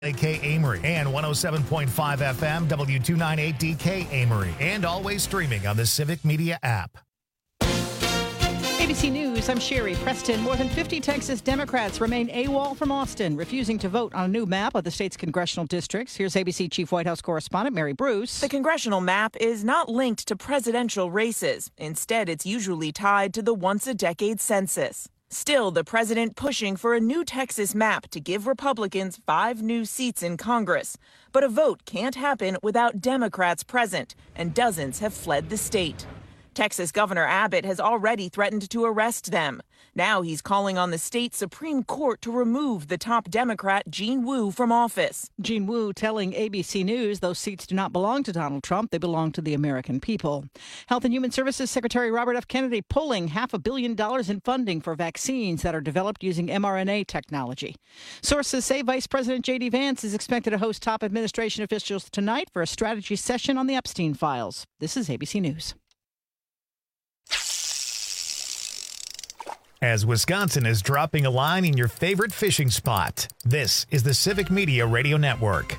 AK Amory and 107.5 FM W298DK Amory, and always streaming on the Civic Media app. ABC News, I'm Sherry Preston. More than 50 Texas Democrats remain AWOL from Austin, refusing to vote on a new map of the state's congressional districts. Here's ABC Chief White House correspondent Mary Bruce. The congressional map is not linked to presidential races. Instead, it's usually tied to the once-a-decade census. Still, the president pushing for a new Texas map to give Republicans 5 new seats in Congress. But a vote can't happen without Democrats present, and dozens have fled the state. Texas Governor Abbott has already threatened to arrest them. Now he's calling on the state Supreme Court to remove the top Democrat, Jean Wu, from office. Jean Wu telling ABC News those seats do not belong to Donald Trump. They belong to the American people. Health and Human Services Secretary Robert F. Kennedy pulling $500 million in funding for vaccines that are developed using mRNA technology. Sources say Vice President J.D. Vance is expected to host top administration officials tonight for a strategy session on the Epstein files. This is ABC News. As Wisconsin is dropping a line in your favorite fishing spot, this is the Civic Media Radio Network.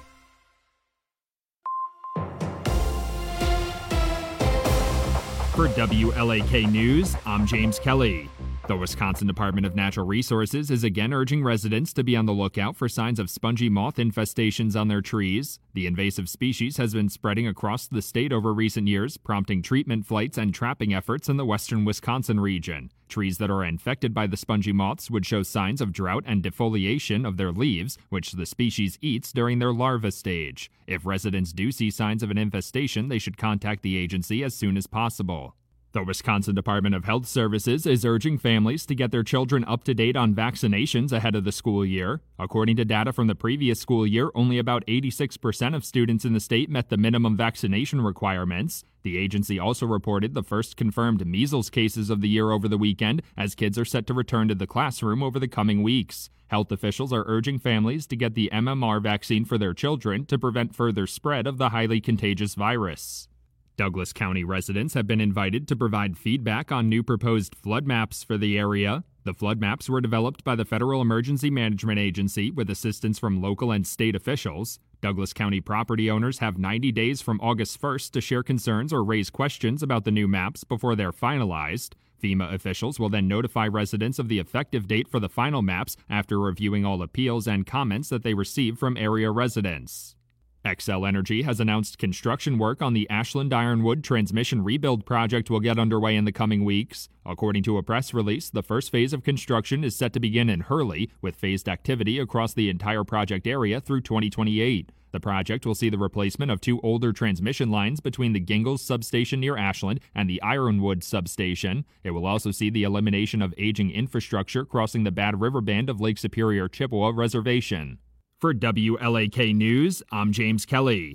For WLAK News, I'm James Kelly. The Wisconsin Department of Natural Resources is again urging residents to be on the lookout for signs of spongy moth infestations on their trees. The invasive species has been spreading across the state over recent years, prompting treatment flights and trapping efforts in the western Wisconsin region. Trees that are infected by the spongy moths would show signs of drought and defoliation of their leaves, which the species eats during their larva stage. If residents do see signs of an infestation, they should contact the agency as soon as possible. The Wisconsin Department of Health Services is urging families to get their children up to date on vaccinations ahead of the school year. According to data from the previous school year, only about 86% of students in the state met the minimum vaccination requirements. The agency also reported the first confirmed measles cases of the year over the weekend, as kids are set to return to the classroom over the coming weeks. Health officials are urging families to get the MMR vaccine for their children to prevent further spread of the highly contagious virus. Douglas County residents have been invited to provide feedback on new proposed flood maps for the area. The flood maps were developed by the Federal Emergency Management Agency with assistance from local and state officials. Douglas County property owners have 90 days from August 1st to share concerns or raise questions about the new maps before they're finalized. FEMA officials will then notify residents of the effective date for the final maps after reviewing all appeals and comments that they receive from area residents. Xcel Energy has announced construction work on the Ashland Ironwood transmission rebuild project will get underway in the coming weeks. According to a press release, the first phase of construction is set to begin in Hurley, with phased activity across the entire project area through 2028. The project will see the replacement of 2 older transmission lines between the Gingles substation near Ashland and the Ironwood substation. It will also see the elimination of aging infrastructure crossing the Bad River Band of Lake Superior Chippewa Reservation. For WLAK News, I'm James Kelly.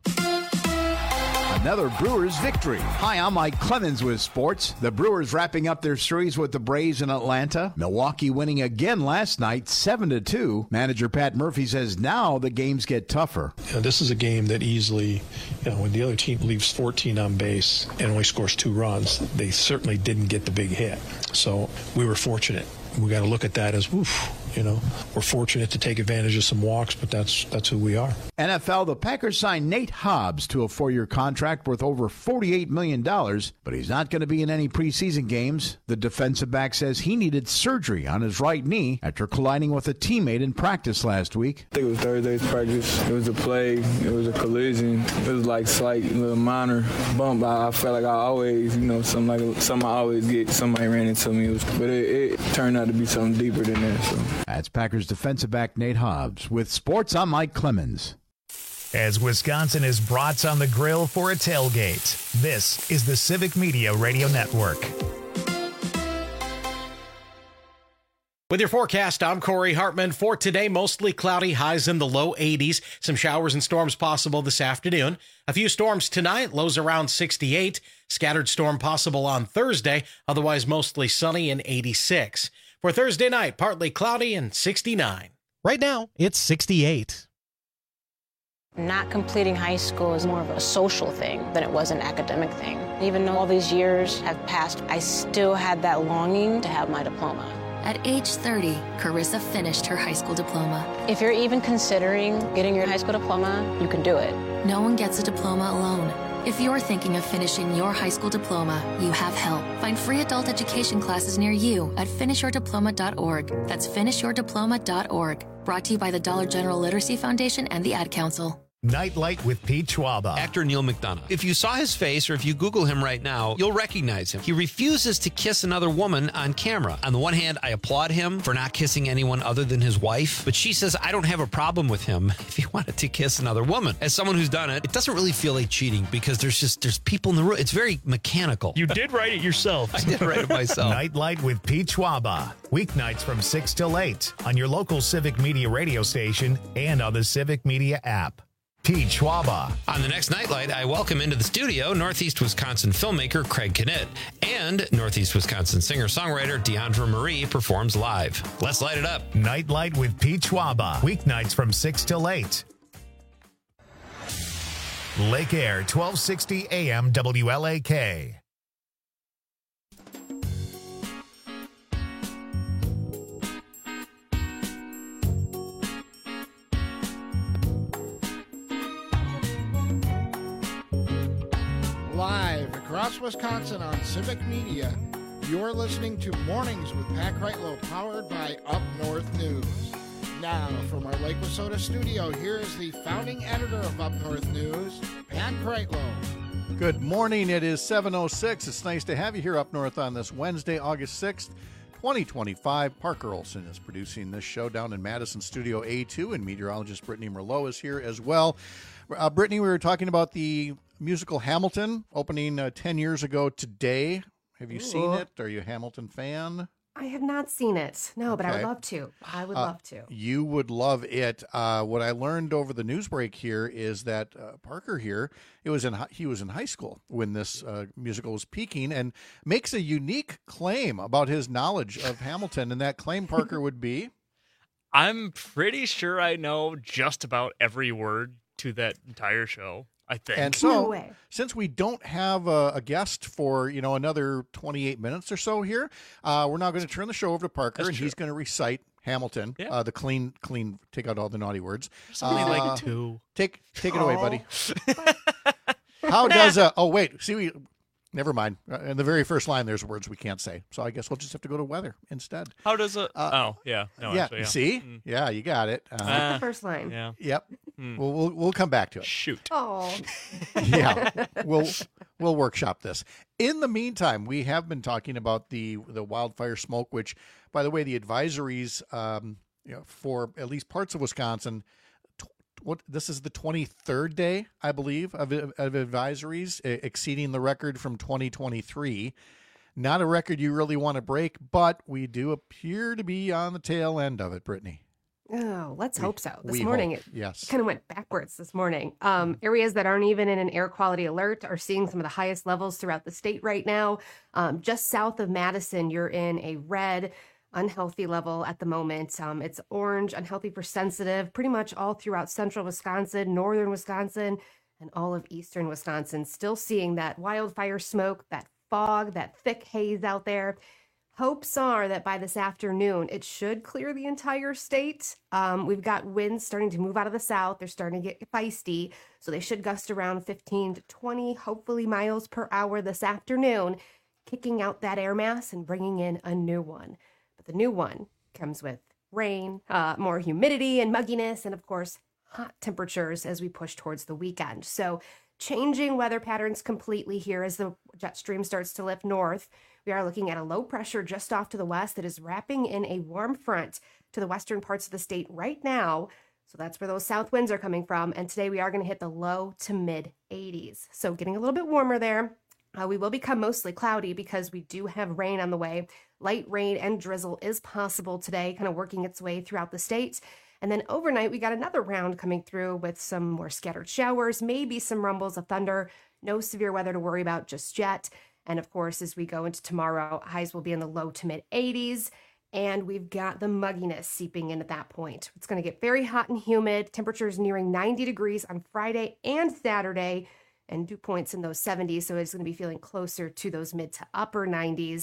Another Brewers victory. Hi, I'm Mike Clemens with sports. The Brewers wrapping up their series with the Braves in Atlanta. Milwaukee winning again last night, 7-2. Manager Pat Murphy says now the games get tougher. This is a game that easily, when the other team leaves 14 on base and only scores 2 runs, they certainly didn't get the big hit. So we were fortunate. We got to look at that as, we're fortunate to take advantage of some walks, but that's who we are. NFL, the Packers signed Nate Hobbs to a 4-year contract worth over $48 million, but he's not going to be in any preseason games. The defensive back says he needed surgery on his right knee after colliding with a teammate in practice last week. I think it was Thursday's practice. It was a play. It was a collision. It was like slight little minor bump. I felt like I always, something I always get. Somebody ran into me. But it turned out to be something deeper than that. So. That's Packers defensive back Nate Hobbs. With sports, I'm Mike Clemens. As Wisconsin is brats on the grill for a tailgate, this is the Civic Media Radio Network. With your forecast, I'm Corey Hartman. For today, mostly cloudy, highs in the low 80s. Some showers and storms possible this afternoon. A few storms tonight, lows around 68. Scattered storm possible on Thursday, otherwise mostly sunny and 86. For Thursday night, partly cloudy and 69. Right now, it's 68. Not completing high school is more of a social thing than it was an academic thing. Even though all these years have passed, I still had that longing to have my diploma. At age 30, Carissa finished her high school diploma. If you're even considering getting your high school diploma, you can do it. No one gets a diploma alone. If you're thinking of finishing your high school diploma, you have help. Find free adult education classes near you at finishyourdiploma.org. That's finishyourdiploma.org. Brought to you by the Dollar General Literacy Foundation and the Ad Council. Nightlight with Pete Schwaba. Actor Neil McDonough. If you saw his face or if you Google him right now, you'll recognize him. He refuses to kiss another woman on camera. On the one hand, I applaud him for not kissing anyone other than his wife, but she says I don't have a problem with him if he wanted to kiss another woman. As someone who's done it, it doesn't really feel like cheating because there's people in the room. It's very mechanical. You did write it yourself. I did write it myself. Nightlight with Pete Schwaba. Weeknights from 6 till 8 on your local Civic Media radio station and on the Civic Media app. Pete Schwaba. On the next Nightlight, I welcome into the studio Northeast Wisconsin filmmaker Craig Knitt and Northeast Wisconsin singer-songwriter Deandra Marie performs live. Let's light it up. Nightlight with Pete Schwaba. Weeknights from 6 till 8. Lake Air, 1260 AM WLAK. Live across Wisconsin on Civic Media, you're listening to Mornings with Pat Kreitlow, powered by Up North News. Now, from our Lake Wissota studio, here is the founding editor of Up North News, Pat Kreitlow. Good morning. It is 7:06. It's nice to have you here up north on this Wednesday, August 6th, 2025. Parker Olson is producing this show down in Madison Studio A2, and meteorologist Brittany Merlot is here as well. Brittany, we were talking about the musical Hamilton, opening 10 years ago today. Have you seen it? Are you a Hamilton fan? I have not seen it. No, but I would love to. I would love to. You would love it. What I learned over the news break here is that Parker here, he was in high school when this musical was peaking, and makes a unique claim about his knowledge of Hamilton. And that claim, Parker, would be? I'm pretty sure I know just about every word to that entire show, I think. And so, since we don't have a guest for, another 28 minutes or so here, we're now going to turn the show over to Parker, and he's going to recite Hamilton, the clean, take out all the naughty words. Something like two. Take it away, buddy. How does never mind. In the very first line, there's words we can't say. So I guess we'll just have to go to weather instead. How does it? Actually, see? Yeah, you got it. The first line. Yeah. Yep. We'll come back to it. Shoot. Oh. Yeah. We'll workshop this. In the meantime, we have been talking about the wildfire smoke, which, by the way, the advisories for at least parts of Wisconsin. This is the 23rd day, I believe, of advisories, exceeding the record from 2023. Not a record you really want to break, but we do appear to be on the tail end of it, Brittany. Oh, let's hope so. This morning, it yes, kind of went backwards this morning. Areas that aren't even in an air quality alert are seeing some of the highest levels throughout the state right now. Just south of Madison, you're in a red, unhealthy level at the moment. It's orange, unhealthy for sensitive, pretty much all throughout central Wisconsin, northern Wisconsin, and all of eastern Wisconsin. Still seeing that wildfire smoke, that fog, that thick haze out there. Hopes are that by this afternoon, it should clear the entire state. We've got winds starting to move out of the south. They're starting to get feisty, so they should gust around 15 to 20, hopefully miles per hour this afternoon, kicking out that air mass and bringing in a new one. But the new one comes with rain, more humidity and mugginess, and of course, hot temperatures as we push towards the weekend. So changing weather patterns completely here as the jet stream starts to lift north. We are looking at a low pressure just off to the west that is wrapping in a warm front to the western parts of the state right now. So that's where those south winds are coming from. And today we are going to hit the low to mid 80s. So getting a little bit warmer there. We will become mostly cloudy because we do have rain on the way. Light rain and drizzle is possible today, kind of working its way throughout the state. And then overnight, we got another round coming through with some more scattered showers, maybe some rumbles of thunder. No severe weather to worry about just yet. And of course, as we go into tomorrow, highs will be in the low to mid 80s. And we've got the mugginess seeping in at that point. It's going to get very hot and humid. Temperatures nearing 90 degrees on Friday and Saturday, and dew points in those 70s. So it's going to be feeling closer to those mid to upper 90s.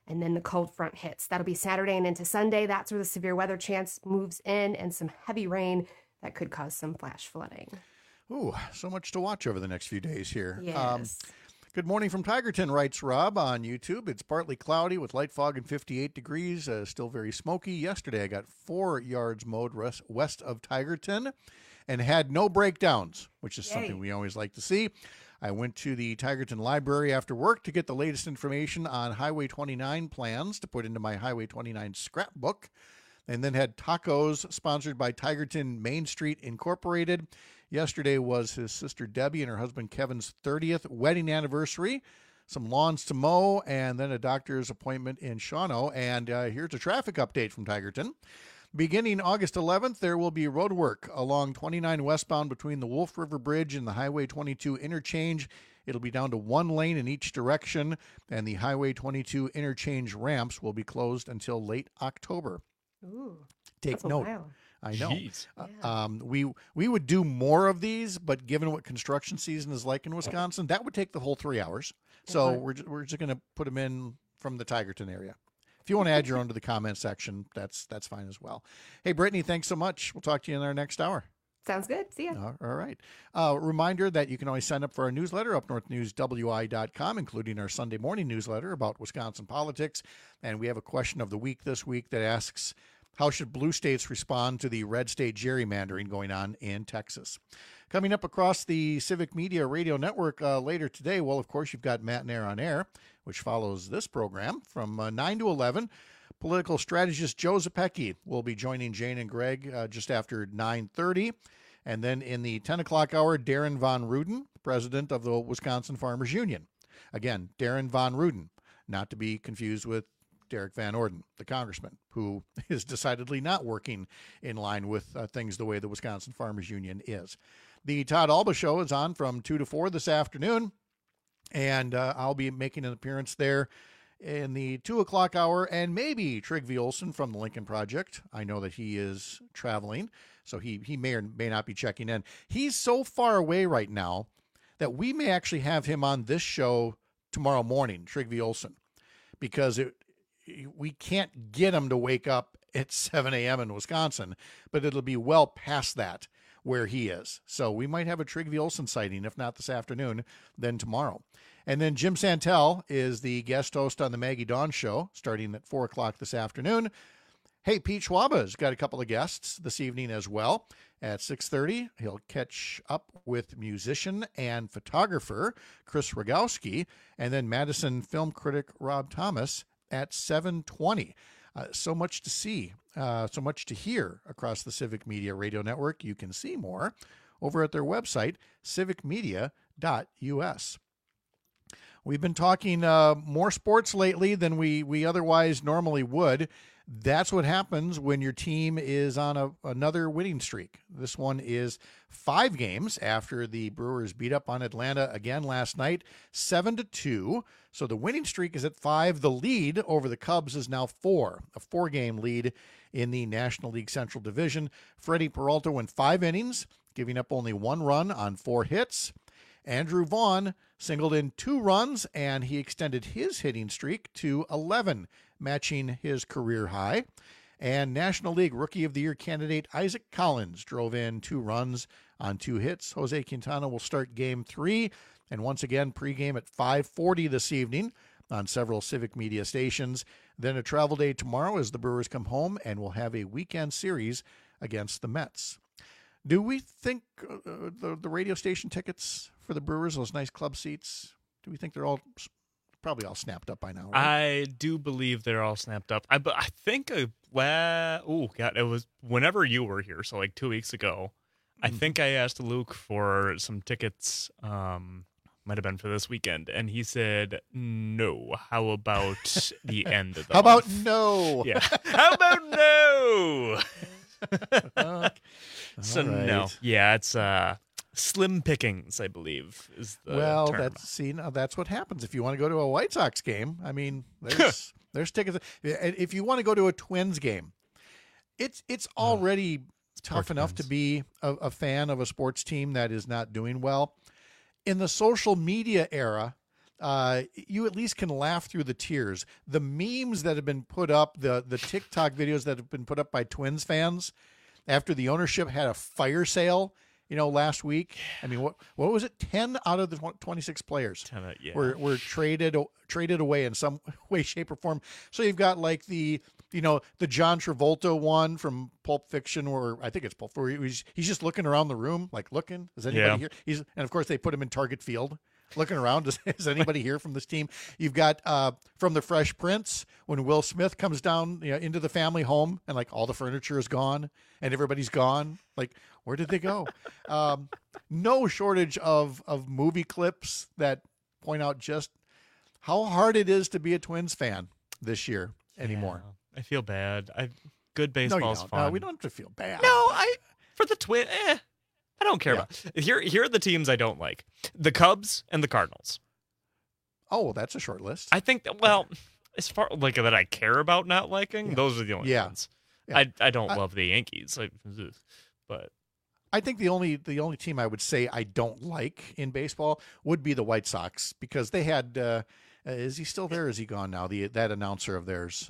and then the cold front hits. That'll be Saturday and into Sunday. That's where the severe weather chance moves in, and some heavy rain that could cause some flash flooding. Ooh, so much to watch over the next few days here. Yes. Good morning from Tigerton, writes Rob on YouTube. It's partly cloudy with light fog and 58 degrees, still very smoky. Yesterday I got 4 yards mowed west of Tigerton and had no breakdowns, which is something we always like to see. I went to the Tigerton Library after work to get the latest information on Highway 29 plans to put into my Highway 29 scrapbook, and then had tacos sponsored by Tigerton Main Street Incorporated. Yesterday was his sister Debbie and her husband Kevin's 30th wedding anniversary. Some lawns to mow, and then a doctor's appointment in Shawano. And here's a traffic update from Tigerton. Beginning August 11th, there will be road work along 29 westbound between the Wolf River Bridge and the Highway 22 interchange. It'll be down to 1 lane in each direction, and the Highway 22 interchange ramps will be closed until late October. Ooh, Take note. While. I know. Yeah. We would do more of these, but given what construction season is like in Wisconsin, that would take the whole 3 hours. So we're just going to put them in from the Tigerton area. If you want to add your own to the comment section, that's fine as well. Hey, Brittany, thanks so much. We'll talk to you in our next hour. Sounds good. See ya. All right. Reminder that you can always sign up for our newsletter, upnorthnewswi.com, including our Sunday morning newsletter about Wisconsin politics. And we have a question of the week this week that asks, how should blue states respond to the red state gerrymandering going on in Texas? Coming up across the Civic Media Radio Network later today, well, of course, you've got Matt and Air on Air, which follows this program from 9 to 11. Political strategist Joe Zepecki will be joining Jane and Greg just after 9:30. And then in the 10 o'clock hour, Darren Von Ruden, president of the Wisconsin Farmers Union. Again, Darren Von Ruden, not to be confused with Derek Van Orden, the congressman, who is decidedly not working in line with things the way the Wisconsin Farmers Union is. The Todd Alba Show is on from 2 to 4 this afternoon, and I'll be making an appearance there in the 2 o'clock hour, and maybe Trygve Olsen from the Lincoln Project. I know that he is traveling, so he may or may not be checking in. He's so far away right now that we may actually have him on this show tomorrow morning, Trygve Olsen, because we can't get him to wake up at 7 a.m. in Wisconsin, but it'll be well past that where he is. So we might have a Trygve Olsen sighting, if not this afternoon, then tomorrow. And then Jim Santel is the guest host on the Maggie Dawn Show, starting at 4 o'clock this afternoon. Hey, Pete Schwaba has got a couple of guests this evening as well. At 6:30, he'll catch up with musician and photographer Chris Rogowski, and then Madison film critic Rob Thomas at 7:20. So much to see, so much to hear across the Civic Media Radio Network. You can see more over at their website, civicmedia.us. We've been talking more sports lately than we otherwise normally would. That's what happens when your team is on another winning streak. This one is 5 games after the Brewers beat up on Atlanta again last night, 7-2. So the winning streak is at 5. The lead over the Cubs is now 4, a 4-game lead in the National League Central Division. Freddie Peralta went 5 innings, giving up only 1 run on 4 hits. Andrew Vaughn singled in 2 runs, and he extended his hitting streak to 11, matching his career high. And National League Rookie of the Year candidate Isaac Collins drove in 2 runs on 2 hits. Jose Quintana will start Game 3, and once again pregame at 5:40 this evening on several Civic Media stations. Then a travel day tomorrow as the Brewers come home, and we'll have a weekend series against the Mets. Do we think the radio station tickets for the Brewers, those nice club seats, do we think they're probably all snapped up by now? Right? I do believe they're all snapped up. I think, it was whenever you were here, so like 2 weeks ago, I think I asked Luke for some tickets, might have been for this weekend, and he said, no. How about the end of the How month? about no? Yeah. How about no? So right. no, yeah, it's slim pickings, I believe, is the term. That's what happens if you want to go to a White Sox game. I mean, there's tickets. If you want to go to a Twins game, it's already tough enough to be a fan of a sports team that is not doing well. In the social media era, you at least can laugh through the tears. The memes that have been put up, the TikTok videos that have been put up by Twins fans after the ownership had a fire sale, last week. I mean, what was it? 10 out of the 26 players were traded away in some way, shape, or form. So you've got like the John Travolta one from Pulp Fiction, or I think it's Pulp, where he's just looking around the room, like looking, is anybody here? And of course they put him in Target Field, looking around. Is anybody here from this team? You've got from The Fresh Prince, when Will Smith comes down into the family home and like all the furniture is gone and everybody's gone. Like, where did they go? No shortage of movie clips that point out just how hard it is to be a Twins fan this year anymore. I feel bad. Good baseball's fun. No, we don't have to feel bad. No, for the Twins, I don't care about. Here are the teams I don't like: the Cubs and the Cardinals. Oh, well, that's a short list. I think as far like that I care about not liking, those are the only ones. Yeah. I don't love the Yankees, but I think the only team I would say I don't like in baseball would be the White Sox, because they had is he still there? Or is he gone now? That announcer of theirs,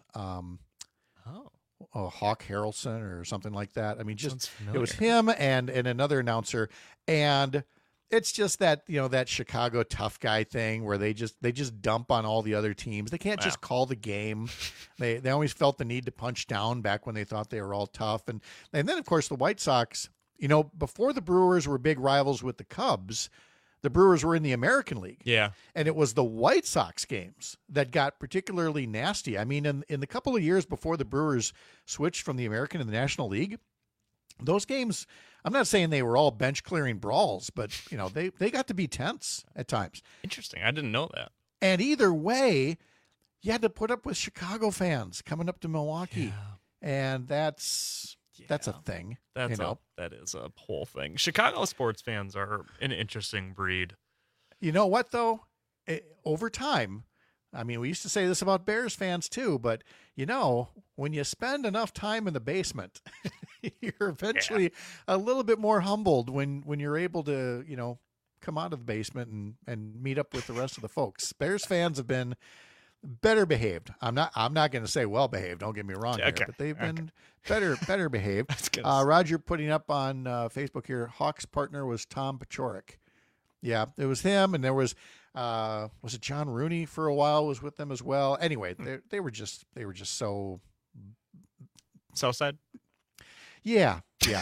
Hawk Harrelson or something like that. I mean, it was him and another announcer, and it's just that that Chicago tough guy thing where they just dump on all the other teams. They can't just call the game. They always felt the need to punch down back when they thought they were all tough, and then of course the White Sox. Before the Brewers were big rivals with the Cubs, the Brewers were in the American League. Yeah. And it was the White Sox games that got particularly nasty. I mean, in the couple of years before the Brewers switched from the American to the National League, those games, I'm not saying they were all bench clearing brawls, but they got to be tense at times. Interesting. I didn't know that. And either way, you had to put up with Chicago fans coming up to Milwaukee. Yeah. And that's a thing. That is a whole thing. Chicago sports fans are an interesting breed. You know what, though? Over time, I mean, we used to say this about Bears fans too, but when you spend enough time in the basement, you're eventually a little bit more humbled when you're able to, come out of the basement and meet up with the rest of the folks. Bears fans have been better behaved. I'm not going to say well behaved. Don't get me wrong here, but they've been better behaved. Roger putting up on Facebook here. Hawks' partner was Tom Paciorek. Yeah, it was him, and there was it John Rooney for a while was with them as well. Anyway, they were just so Southside. Yeah.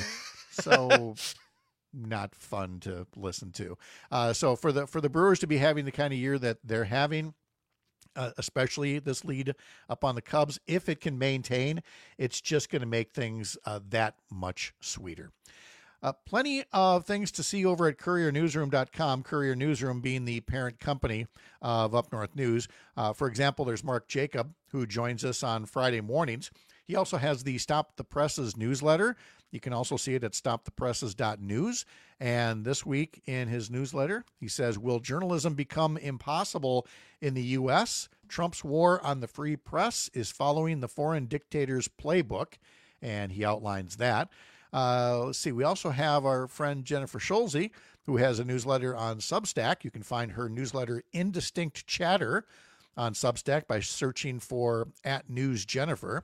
So not fun to listen to. So for the Brewers to be having the kind of year that they're having. Especially this lead up on the Cubs, if it can maintain, it's just going to make things that much sweeter. Plenty of things to see over at CourierNewsroom.com, Courier Newsroom being the parent company of Up North News. For example, there's Mark Jacob, who joins us on Friday mornings. He also has the Stop the Presses newsletter. You can also see it at stopthepresses.news. And this week in his newsletter, he says, will journalism become impossible in the U.S.? Trump's war on the free press is following the foreign dictator's playbook. And he outlines that. Let's see. We also have our friend Jennifer Schulze, who has a newsletter on Substack. You can find her newsletter Indistinct Chatter on Substack by searching for @NewsJennifer.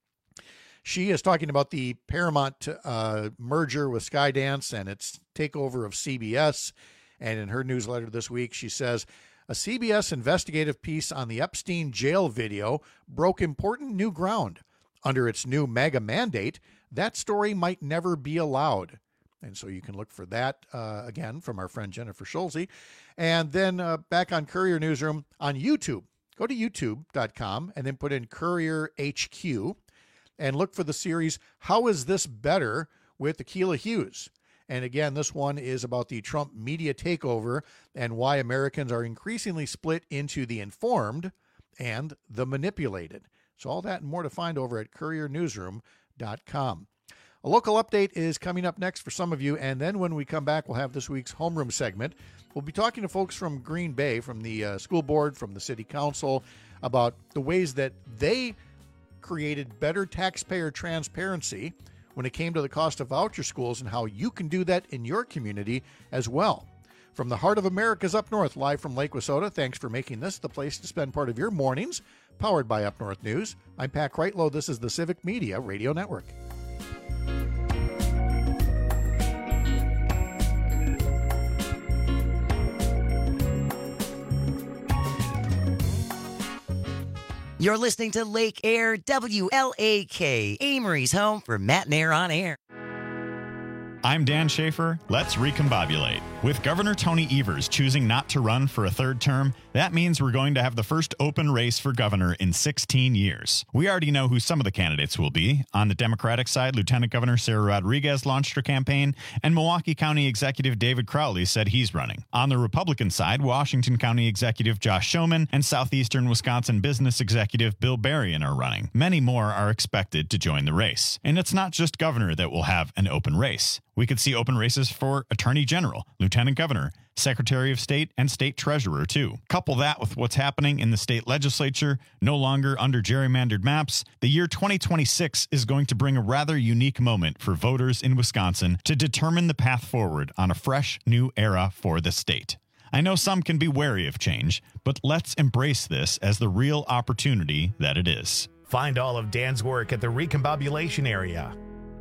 She is talking about the Paramount merger with Skydance and its takeover of CBS. And in her newsletter this week, she says, a CBS investigative piece on the Epstein jail video broke important new ground. Under its new mega mandate, that story might never be allowed. And so you can look for that, again, from our friend Jennifer Schulze. And then back on Courier Newsroom on YouTube. Go to youtube.com and then put in Courier HQ. And look for the series, How Is This Better? With Akilah Hughes. And again, this one is about the Trump media takeover and why Americans are increasingly split into the informed and the manipulated. So all that and more to find over at CourierNewsroom.com. A local update is coming up next for some of you, and then when we come back, we'll have this week's homeroom segment. We'll be talking to folks from Green Bay, from the school board, from the city council, about the ways that they created better taxpayer transparency when it came to the cost of voucher schools and how you can do that in your community as well. From the heart of America's Up North, live from Lake Wissota, thanks for making this the place to spend part of your mornings. Powered by Up North News. I'm Pat Kreitlow. This is the Civic Media Radio Network. You're listening to Lake Air WLAK, Amory's home for Matt and Air on Air. I'm Dan Schaefer. Let's recombobulate. With Governor Tony Evers choosing not to run for a third term, that means we're going to have the first open race for governor in 16 years. We already know who some of the candidates will be. On the Democratic side, Lieutenant Governor Sarah Rodriguez launched her campaign, and Milwaukee County Executive David Crowley said he's running. On the Republican side, Washington County Executive Josh Schoeman and Southeastern Wisconsin Business Executive Bill Berrien are running. Many more are expected to join the race. And it's not just governor that will have an open race. We could see open races for Attorney General, Lieutenant Governor, Secretary of State, and State Treasurer, too. Couple that with what's happening in the state legislature, no longer under gerrymandered maps, the year 2026 is going to bring a rather unique moment for voters in Wisconsin to determine the path forward on a fresh, new era for the state. I know some can be wary of change, but let's embrace this as the real opportunity that it is. Find all of Dan's work at the Recombobulation area.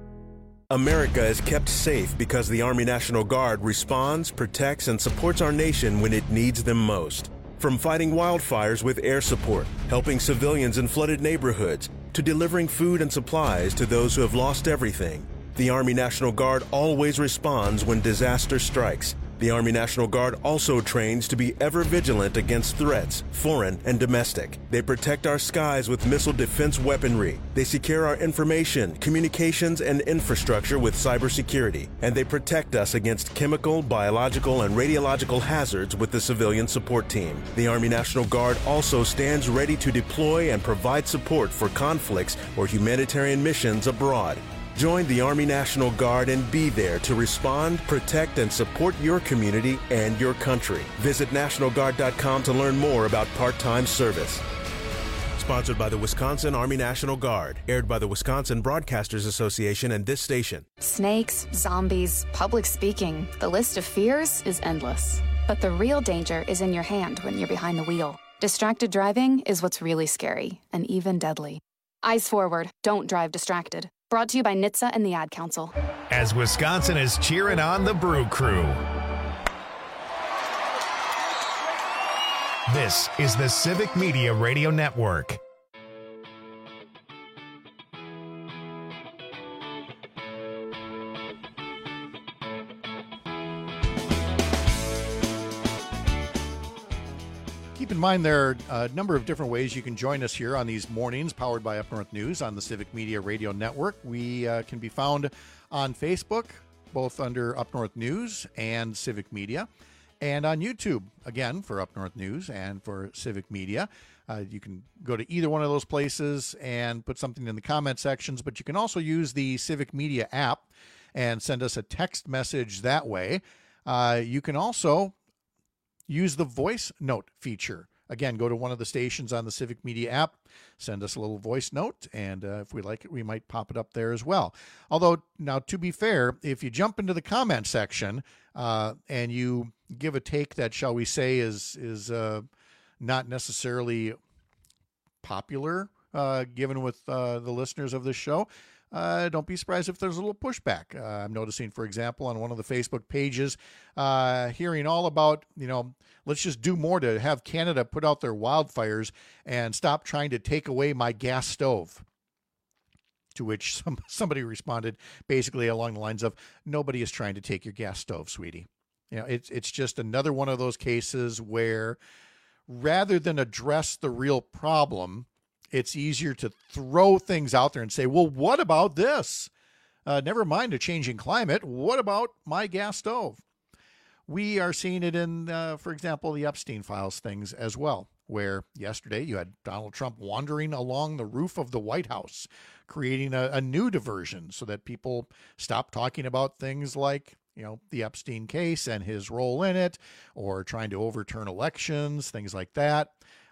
America is kept safe because the Army National Guard responds, protects, and supports our nation when it needs them most. From fighting wildfires with air support, helping civilians in flooded neighborhoods, to delivering food and supplies to those who have lost everything, the Army National Guard always responds when disaster strikes. The Army National Guard also trains to be ever vigilant against threats, foreign and domestic. They protect our skies with missile defense weaponry. They secure our information, communications, and infrastructure with cybersecurity. And they protect us against chemical, biological, and radiological hazards with the civilian support team. The Army National Guard also stands ready to deploy and provide support for conflicts or humanitarian missions abroad. Join the Army National Guard and be there to respond, protect, and support your community and your country. Visit NationalGuard.com to learn more about part-time service. Sponsored by the Wisconsin Army National Guard. Aired by the Wisconsin Broadcasters Association and this station. Snakes, zombies, public speaking. The list of fears is endless. But the real danger is in your hand when you're behind the wheel. Distracted driving is what's really scary and even deadly. Eyes forward. Don't drive distracted. Brought to you by NHTSA and the Ad Council. As Wisconsin is cheering on the Brew Crew. This is the Civic Media Radio Network. Keep in mind there are a number of different ways you can join us here on these mornings powered by Up North News on the Civic Media Radio Network. We can be found on Facebook, both under Up North News and Civic Media, and on YouTube, again, for Up North News and for Civic Media. You can go to either one of those places and put something in the comment sections, but you can also use the Civic Media app and send us a text message that way. You can also use the voice note feature. Again, go to one of the stations on the Civic Media app, send us a little voice note, and if we like it, we might pop it up there as well. Although, now to be fair, if you jump into the comment section and you give a take that, shall we say, is not necessarily popular, given with the listeners of this show, don't be surprised if there's a little pushback. I'm noticing, for example, on one of the Facebook pages, hearing all about, let's just do more to have Canada put out their wildfires and stop trying to take away my gas stove. To which somebody responded basically along the lines of, nobody is trying to take your gas stove, sweetie. It's just another one of those cases where rather than address the real problem, it's easier to throw things out there and say, well, what about this? Never mind a changing climate. What about my gas stove? We are seeing it in, for example, the Epstein Files things as well, where yesterday you had Donald Trump wandering along the roof of the White House, creating a new diversion so that people stop talking about things like, the Epstein case and his role in it, or trying to overturn elections, things like that.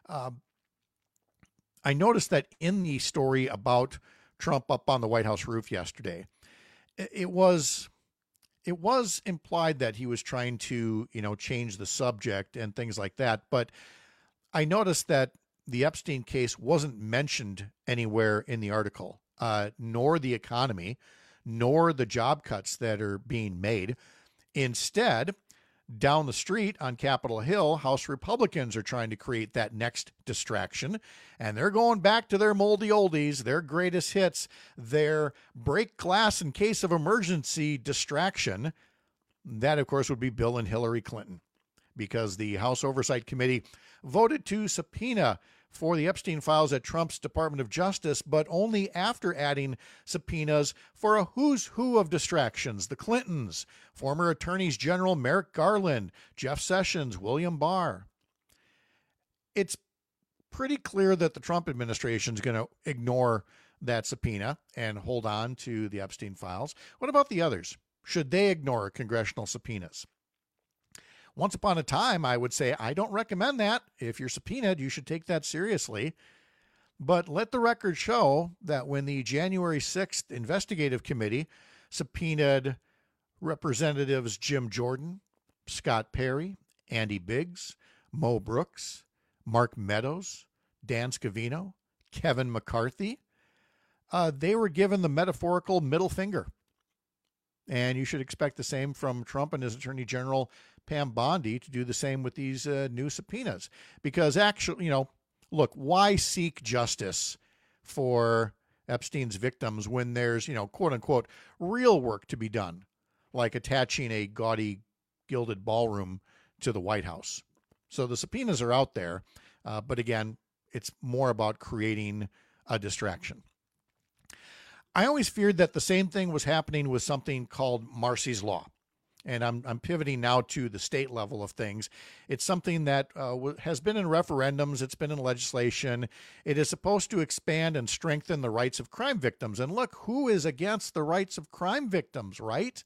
I noticed that in the story about Trump up on the White House roof yesterday, it was it was implied that he was trying to, change the subject and things like that. But I noticed that the Epstein case wasn't mentioned anywhere in the article, nor the economy, nor the job cuts that are being made. Instead, down the street on Capitol Hill, House Republicans are trying to create that next distraction, and they're going back to their moldy oldies, their greatest hits, their break glass in case of emergency distraction. That, of course, would be Bill and Hillary Clinton, because the House Oversight Committee voted to subpoena for the Epstein files at Trump's Department of Justice, but only after adding subpoenas for a who's who of distractions: the Clintons, former attorneys general Merrick Garland, Jeff Sessions, William Barr. It's pretty clear that the Trump administration is going to ignore that subpoena and hold on to the Epstein files. What about the others? Should they ignore congressional subpoenas? Once upon a time, I would say, I don't recommend that. If you're subpoenaed, you should take that seriously. But let the record show that when the January 6th investigative committee subpoenaed Representatives Jim Jordan, Scott Perry, Andy Biggs, Mo Brooks, Mark Meadows, Dan Scavino, Kevin McCarthy, they were given the metaphorical middle finger. And you should expect the same from Trump and his Attorney General Pam Bondi to do the same with these new subpoenas. Because actually, look, why seek justice for Epstein's victims when there's, quote unquote, real work to be done, like attaching a gaudy gilded ballroom to the White House? So the subpoenas are out there. But again, it's more about creating a distraction. I always feared that the same thing was happening with something called Marsy's Law. And I'm pivoting now to the state level of things. It's something that has been in referendums. It's been in legislation. It is supposed to expand and strengthen the rights of crime victims. And look, who is against the rights of crime victims, right?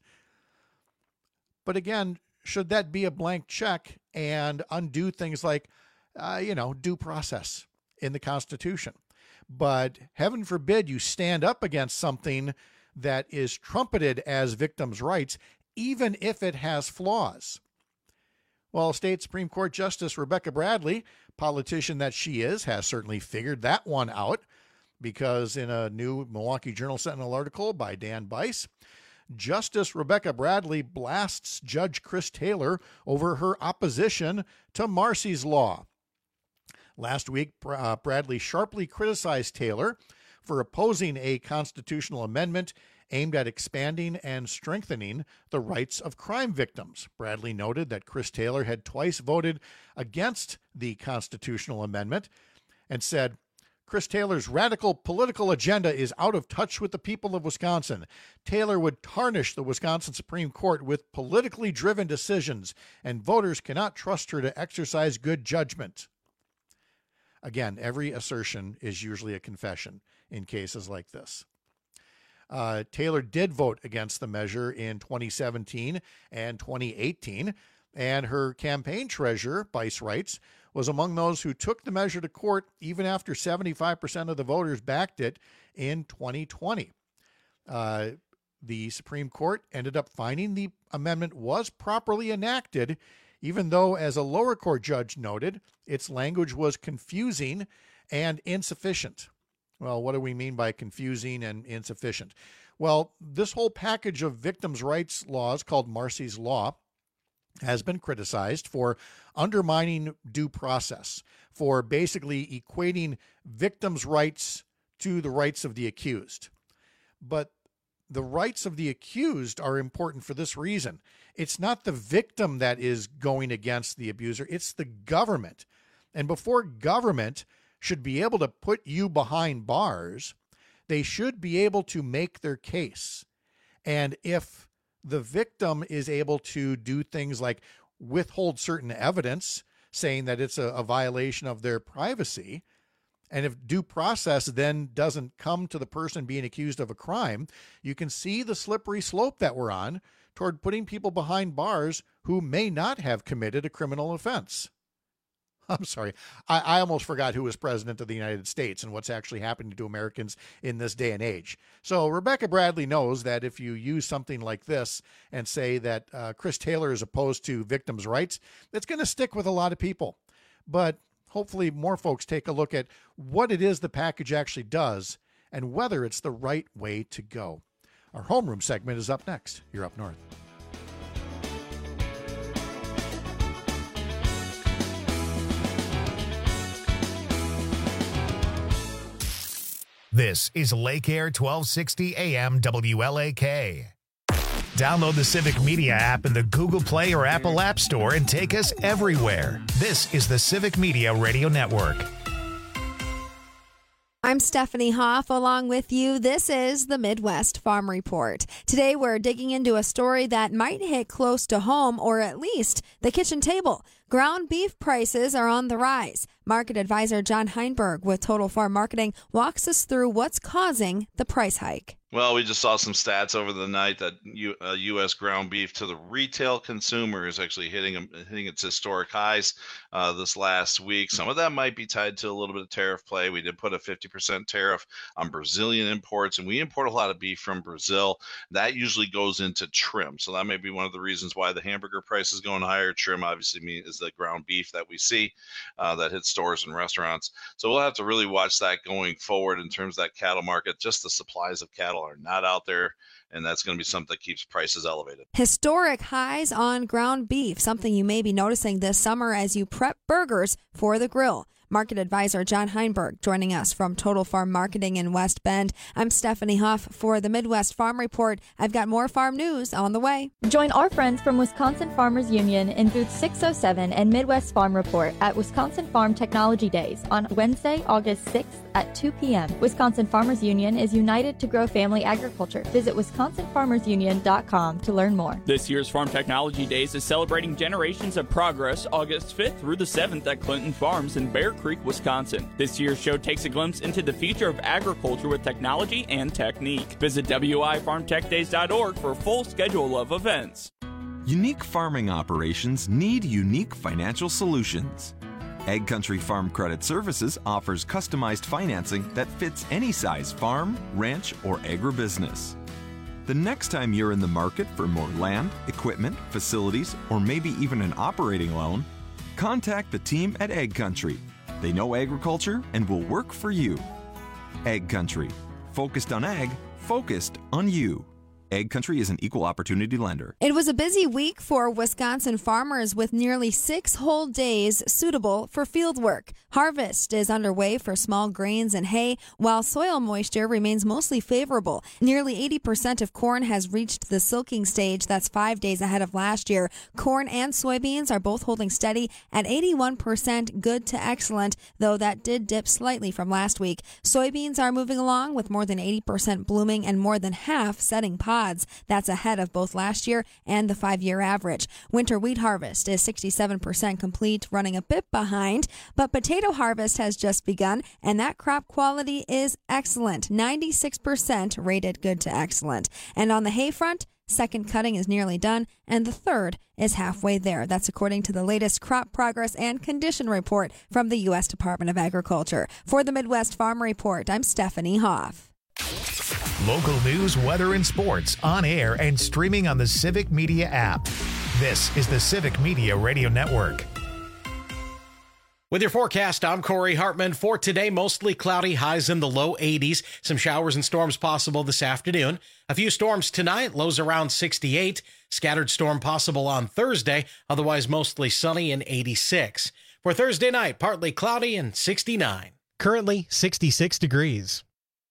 But again, should that be a blank check and undo things like, due process in the Constitution? But heaven forbid you stand up against something that is trumpeted as victims' rights, even if it has flaws. Well, State Supreme Court Justice Rebecca Bradley, politician that she is, has certainly figured that one out, because in a new Milwaukee Journal-Sentinel article by Dan Bice, Justice Rebecca Bradley blasts Judge Chris Taylor over her opposition to Marsy's Law. Last week, Bradley sharply criticized Taylor for opposing a constitutional amendment aimed at expanding and strengthening the rights of crime victims. Bradley noted that Chris Taylor had twice voted against the constitutional amendment and said, Chris Taylor's radical political agenda is out of touch with the people of Wisconsin. Taylor would tarnish the Wisconsin Supreme Court with politically driven decisions, and voters cannot trust her to exercise good judgment. Again, every assertion is usually a confession in cases like this. Taylor did vote against the measure in 2017 and 2018, and her campaign treasurer, Bice writes, was among those who took the measure to court even after 75% of the voters backed it in 2020. The Supreme Court ended up finding the amendment was properly enacted, even though, as a lower court judge noted, its language was confusing and insufficient. Well, what do we mean by confusing and insufficient? Well, this whole package of victims' rights laws called Marsy's Law has been criticized for undermining due process, for basically equating victims' rights to the rights of the accused. But the rights of the accused are important for this reason. It's not the victim that is going against the abuser, it's the government. And before government should be able to put you behind bars, they should be able to make their case. And if the victim is able to do things like withhold certain evidence, saying that it's a violation of their privacy, and if due process then doesn't come to the person being accused of a crime, you can see the slippery slope that we're on toward putting people behind bars who may not have committed a criminal offense. I'm sorry. I almost forgot who was president of the United States and what's actually happening to Americans in this day and age. So Rebecca Bradley knows that if you use something like this and say that Chris Taylor is opposed to victims' rights, it's going to stick with a lot of people. But hopefully more folks take a look at what it is the package actually does and whether it's the right way to go. Our homeroom segment is up next. You're Up North. This is Lake Air 1260 AM WLAK. Download the Civic Media app in the Google Play or Apple App Store and take us everywhere. This is the Civic Media Radio Network. I'm Stephanie Hoff along with you. This is the Midwest Farm Report. Today we're digging into a story that might hit close to home, or at least the kitchen table. Ground beef prices are on the rise. Market advisor John Heinberg with Total Farm Marketing walks us through what's causing the price hike. Well, we just saw some stats over the night that U.S. ground beef to the retail consumer is actually hitting its historic highs this last week. Some of that might be tied to a little bit of tariff play. We did put a 50% tariff on Brazilian imports, and we import a lot of beef from Brazil. That usually goes into trim. So that may be one of the reasons why the hamburger price is going higher. Trim obviously is the ground beef that we see that hits stores and restaurants. So we'll have to really watch that going forward in terms of that cattle market. Just the supplies of cattle are not out there, and that's going to be something that keeps prices elevated. Historic highs on ground beef, something you may be noticing this summer as you prep burgers for the grill. Market advisor John Heinberg joining us from Total Farm Marketing in West Bend. I'm Stephanie Hoff for the Midwest Farm Report. I've got more farm news on the way. Join our friends from Wisconsin Farmers Union in Booth 607 and Midwest Farm Report at Wisconsin Farm Technology Days on Wednesday, August 6th at 2 p.m. Wisconsin Farmers Union is united to grow family agriculture. Visit wisconsinfarmersunion.com to learn more. This year's Farm Technology Days is celebrating generations of progress August 5th through the 7th at Clinton Farms in Bear Creek, Wisconsin. This year's show takes a glimpse into the future of agriculture with technology and technique. Visit wifarmtechdays.org for a full schedule of events. Unique farming operations need unique financial solutions. AgCountry Farm Credit Services offers customized financing that fits any size farm, ranch, or agribusiness. The next time you're in the market for more land, equipment, facilities, or maybe even an operating loan, contact the team at AgCountry. They know agriculture and will work for you. AgCountry. Focused on ag, focused on you. AgCountry is an equal opportunity lender. It was a busy week for Wisconsin farmers with nearly 6 whole days suitable for field work. Harvest is underway for small grains and hay, while soil moisture remains mostly favorable. Nearly 80% of corn has reached the silking stage. That's 5 days ahead of last year. Corn and soybeans are both holding steady at 81% good to excellent, though that did dip slightly from last week. Soybeans are moving along with more than 80% blooming and more than half setting pods. That's ahead of both last year and the 5-year average. Winter wheat harvest is 67% complete, running a bit behind, but potato harvest has just begun, and that crop quality is excellent, 96% rated good to excellent. And on the hay front, second cutting is nearly done, and the third is halfway there. That's according to the latest crop progress and condition report from the U.S. Department of Agriculture. For the Midwest Farm Report, I'm Stephanie Hoff. Local news, weather, and sports on air and streaming on the Civic Media app. This is the Civic Media Radio Network. With your forecast, I'm Corey Hartman. For today, mostly cloudy, highs in the low 80s. Some showers and storms possible this afternoon. A few storms tonight, lows around 68. Scattered storm possible on Thursday, otherwise mostly sunny and 86. For Thursday night, partly cloudy and 69. Currently 66 degrees.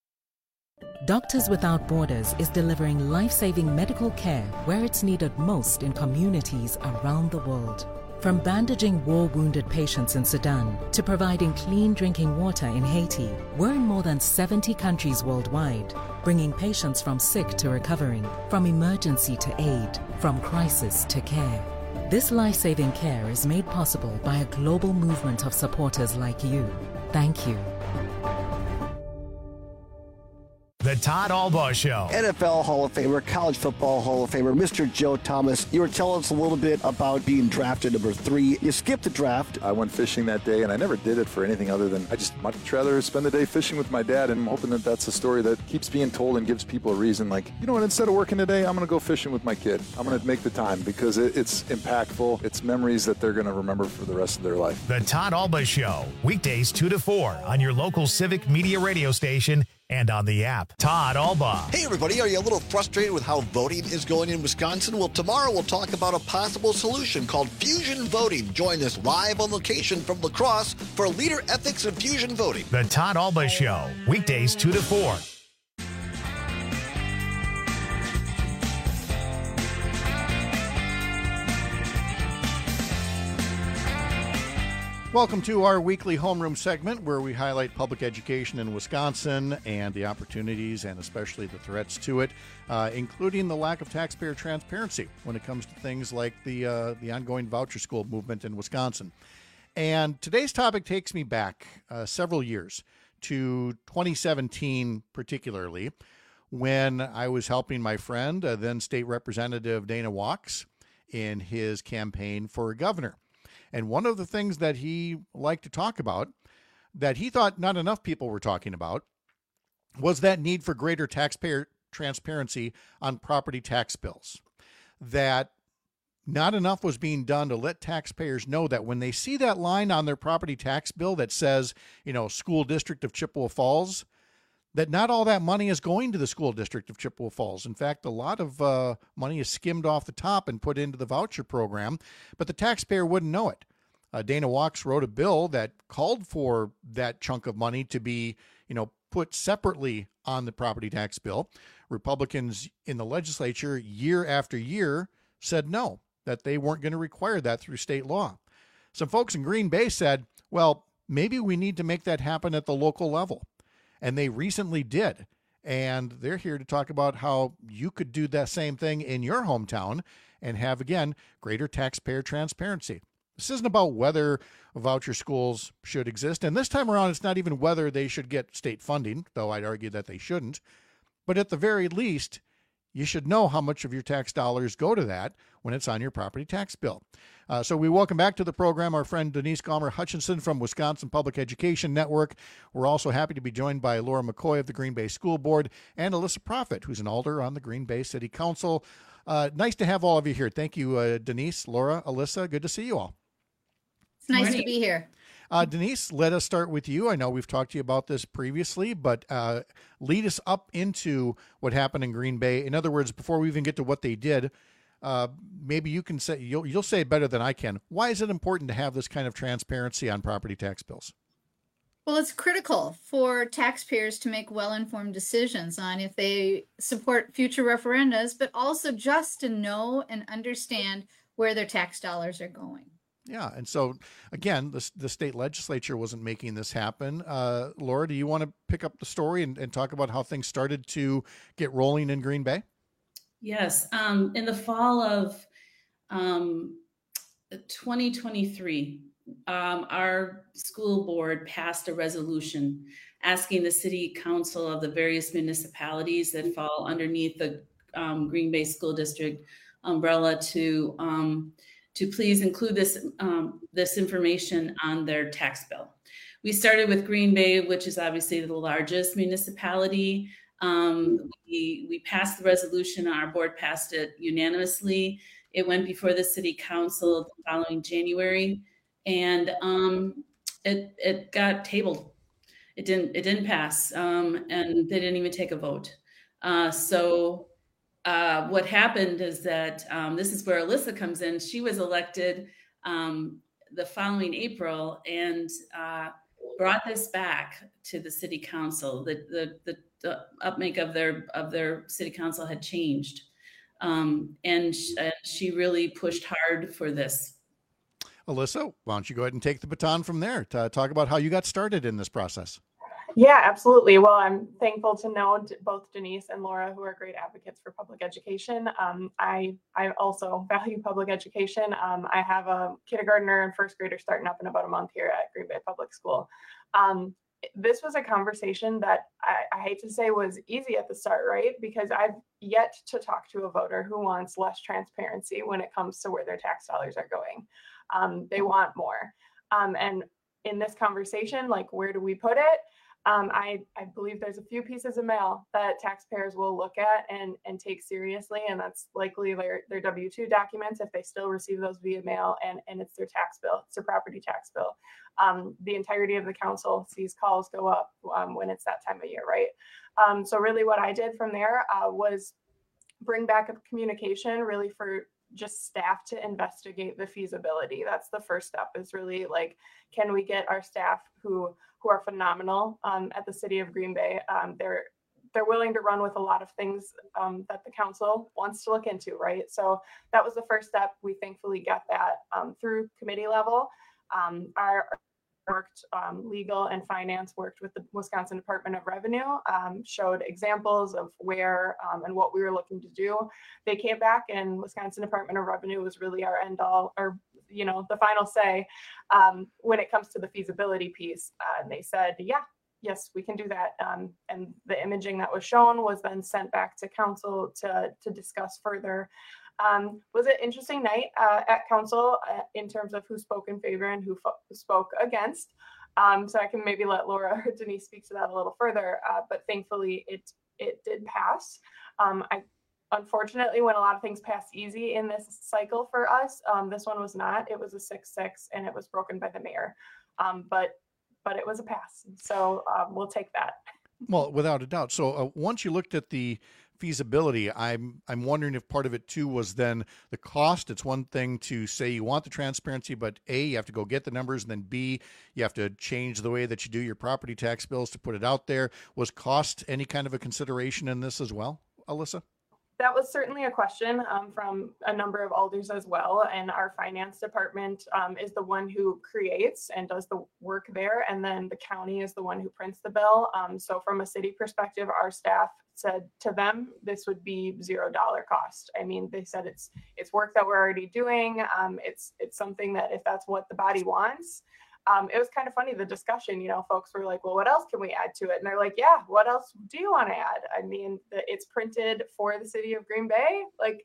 Doctors Without Borders is delivering life-saving medical care where it's needed most in communities around the world. From bandaging war-wounded patients in Sudan to providing clean drinking water in Haiti, we're in more than 70 countries worldwide, bringing patients from sick to recovering, from emergency to aid, from crisis to care. This life-saving care is made possible by a global movement of supporters like you. Thank you. The Todd Albaugh Show. NFL Hall of Famer, college football Hall of Famer, Mr. Joe Thomas. You were telling us a little bit about being drafted number 3. You skipped the draft. I went fishing that day, and I never did it for anything other than I just much rather spend the day fishing with my dad, and I'm hoping that that's a story that keeps being told and gives people a reason, like, you know what, instead of working today, I'm going to go fishing with my kid. I'm going to make the time because it's impactful. It's memories that they're going to remember for the rest of their life. The Todd Albaugh Show, weekdays 2 to 4 on your local Civic Media radio station and on the app. Todd Albaugh. Hey, everybody. Are you a little frustrated with how voting is going in Wisconsin? Well, tomorrow we'll talk about a possible solution called fusion voting. Join us live on location from La Crosse for Leader Ethics and Fusion Voting. The Todd Albaugh Show, weekdays 2 to 4. Welcome to our weekly homeroom segment where we highlight public education in Wisconsin and the opportunities and especially the threats to it, including the lack of taxpayer transparency when it comes to things like the ongoing voucher school movement in Wisconsin. And today's topic takes me back several years to 2017 particularly, when I was helping my friend, then State Representative Dana Wachs, in his campaign for governor. And one of the things that he liked to talk about, that he thought not enough people were talking about, was that need for greater taxpayer transparency on property tax bills. That not enough was being done to let taxpayers know that when they see that line on their property tax bill that says, School District of Chippewa Falls, that not all that money is going to the School District of Chippewa Falls. In fact, a lot of money is skimmed off the top and put into the voucher program, but the taxpayer wouldn't know it. Dana Wachs wrote a bill that called for that chunk of money to be, put separately on the property tax bill. Republicans in the legislature year after year said no, that they weren't going to require that through state law. Some folks in Green Bay said, well, maybe we need to make that happen at the local level. And they recently did. And they're here to talk about how you could do that same thing in your hometown and have, again, greater taxpayer transparency. This isn't about whether voucher schools should exist. And this time around, it's not even whether they should get state funding, though I'd argue that they shouldn't. But at the very least, you should know how much of your tax dollars go to that when it's on your property tax bill. So we welcome back to the program our friend Denise Gomer Hutchinson from Wisconsin Public Education Network. We're also happy to be joined by Laura McCoy of the Green Bay School Board and Alyssa Proffitt, who's an alder on the Green Bay City Council. Nice to have all of you here. Thank you, Denise, Laura, Alyssa. Good to see you all. It's nice to be here. Denise, let us start with you. I know we've talked to you about this previously, but lead us up into what happened in Green Bay. In other words, before we even get to what they did, maybe you can say, you'll say it better than I can. Why is it important to have this kind of transparency on property tax bills? Well, it's critical for taxpayers to make well-informed decisions on if they support future referendums, but also just to know and understand where their tax dollars are going. Yeah. And so, again, the state legislature wasn't making this happen. Laura, do you want to pick up the story and talk about how things started to get rolling in Green Bay? Yes. In the fall of 2023, our school board passed a resolution asking the city council of the various municipalities that fall underneath the Green Bay School District umbrella to please include this information on their tax bill. We started with Green Bay, which is obviously the largest municipality. We passed the resolution. Our board passed it unanimously. It went before the city council the following January, and it got tabled. It didn't pass, and they didn't even take a vote. What happened is that this is where Alyssa comes in. She was elected the following April and brought this back to the city council. The upmake of their city council had changed, and she really pushed hard for this. Alyssa, why don't you go ahead and take the baton from there to talk about how you got started in this process? Yeah, absolutely. Well, I'm thankful to know both Denise and Laura, who are great advocates for public education. I also value public education. I have a kindergartner and first grader starting up in about a month here at Green Bay Public School. this was a conversation that I hate to say was easy at the start, right? Because I've yet to talk to a voter who wants less transparency when it comes to where their tax dollars are going. They want more. And in this conversation, like, where do we put it? I believe there's a few pieces of mail that taxpayers will look at and take seriously, and that's likely their W-2 documents if they still receive those via mail, and it's their tax bill, it's their property tax bill. The entirety of the council sees calls go up when it's that time of year, right? So really what I did from there was bring back a communication really for just staff to investigate the feasibility. That's the first step, is really like, can we get our staff who are phenomenal at the city of Green Bay? They're willing to run with a lot of things that the council wants to look into, right? So that was the first step. We thankfully got that through committee level. Legal and finance worked with the Wisconsin Department of Revenue, showed examples of where and what we were looking to do. They came back, and Wisconsin Department of Revenue was really our end all, or the final say when it comes to the feasibility piece. And they said, yes, we can do that. And the imaging that was shown was then sent back to council to discuss further. Was an interesting night at council in terms of who spoke in favor and who spoke against. So I can maybe let Laura or Denise speak to that a little further, but thankfully it did pass. Unfortunately, when a lot of things pass easy in this cycle for us, this one was not. It was a 6-6, and it was broken by the mayor. But it was a pass. So we'll take that. Well, without a doubt. So once you looked at the feasibility, I'm wondering if part of it too was then the cost. It's one thing to say you want the transparency, but A, you have to go get the numbers, and then B, you have to change the way that you do your property tax bills to put it out there. Was cost any kind of a consideration in this as well, Alyssa? That was certainly a question from a number of alders as well. And our finance department is the one who creates and does the work there. And then the county is the one who prints the bill. So from a city perspective, our staff said to them, this would be $0 cost. I mean, they said it's work that we're already doing. It's something that if that's what the body wants. It was kind of funny, the discussion, folks were like, well, what else can we add to it? And they're like, yeah, what else do you want to add? I mean, it's printed for the city of Green Bay.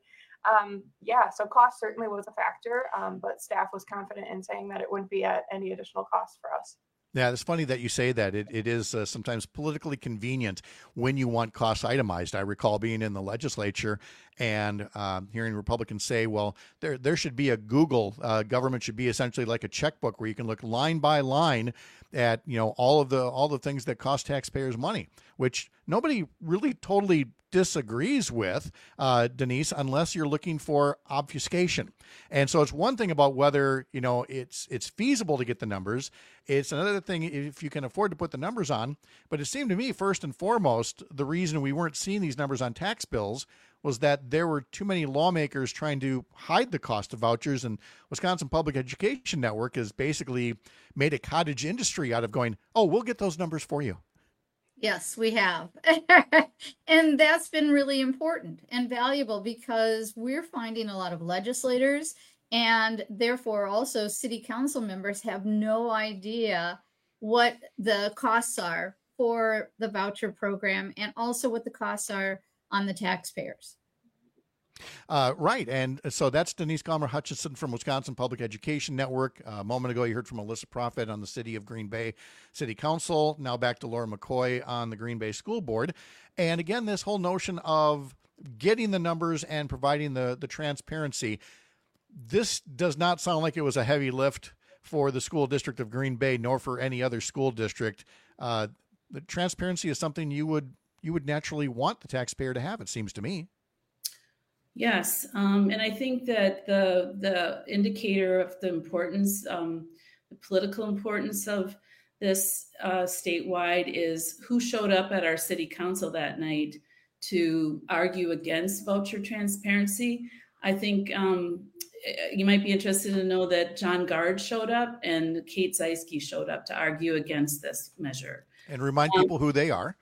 So cost certainly was a factor, but staff was confident in saying that it wouldn't be at any additional cost for us. Yeah, it's funny that you say that. It is sometimes politically convenient when you want costs itemized. I recall being in the legislature and hearing Republicans say, well, there should be a Google. Government should be essentially like a checkbook where you can look line by line at all the things that cost taxpayers money, which nobody really totally disagrees with, Denise, unless you're looking for obfuscation. And so it's one thing about whether it's feasible to get the numbers. It's another thing if you can afford to put the numbers on. But it seemed to me, first and foremost, the reason we weren't seeing these numbers on tax bills was that there were too many lawmakers trying to hide the cost of vouchers, and Wisconsin Public Education Network has basically made a cottage industry out of going, oh, we'll get those numbers for you. Yes, we have. And that's been really important and valuable because we're finding a lot of legislators and therefore also city council members have no idea what the costs are for the voucher program and also what the costs are on the taxpayers. Right. And so that's Denise Gallmer-Hutchison from Wisconsin Public Education Network. A moment ago, you heard from Alyssa Proffitt on the City of Green Bay City Council. Now back to Laura McCoy on the Green Bay School Board. And again, this whole notion of getting the numbers and providing the transparency, this does not sound like it was a heavy lift for the school district of Green Bay, nor for any other school district. The transparency is something you would naturally want the taxpayer to have, it seems to me. Yes, and I think that the indicator of the importance, the political importance of this statewide is who showed up at our city council that night to argue against voucher transparency. I think you might be interested to know that John Gard showed up and Kate Zieske showed up to argue against this measure. And remind people who they are.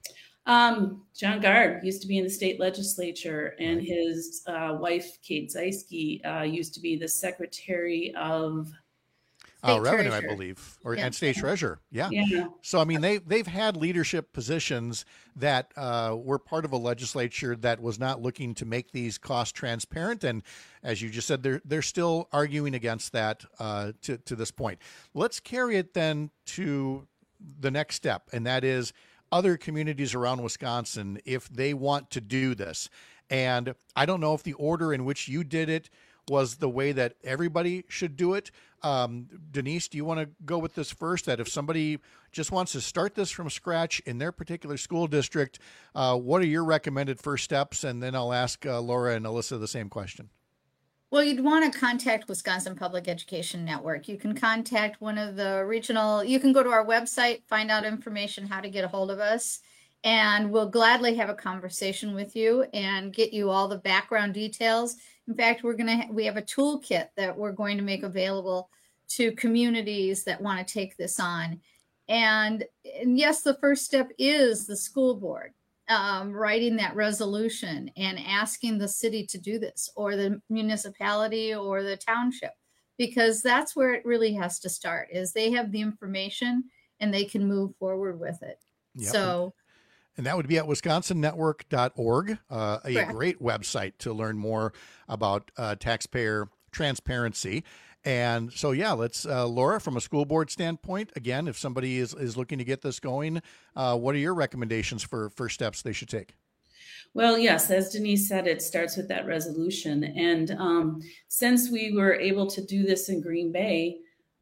John Gard used to be in the state legislature, and his wife, Kate Zieske, used to be the secretary of revenue, treasurer. I believe, or Yeah. and state treasurer. Yeah. Yeah. So I mean, they've had leadership positions that were part of a legislature that was not looking to make these costs transparent, and as you just said, they're still arguing against that to this point. Let's carry it then to the next step, and that is other communities around Wisconsin if they want to do this. And I don't know if the order in which you did it was the way that everybody should do it. Denise, do you want to go with this first? That if somebody just wants to start this from scratch in their particular school district, what are your recommended first steps? And then I'll ask Laura and Alyssa the same question. Well, you'd want to contact Wisconsin Public Education Network. You can contact one of the regional, you can go to our website, find out information how to get a hold of us, and we'll gladly have a conversation with you and get you all the background details. In fact, we have a toolkit that we're going to make available to communities that want to take this on. And yes, the first step is the school board writing that resolution and asking the city to do this, or the municipality or the township, because that's where it really has to start, is they have the information and they can move forward with it. Yep. So, and that would be at wisconsonnetwork.org, a Correct. great website to learn more about taxpayer transparency. And so, yeah, let's, Laura, from a school board standpoint, again, if somebody is looking to get this going, what are your recommendations for first steps they should take? Well, yes, as Denise said, it starts with that resolution. And since we were able to do this in Green Bay,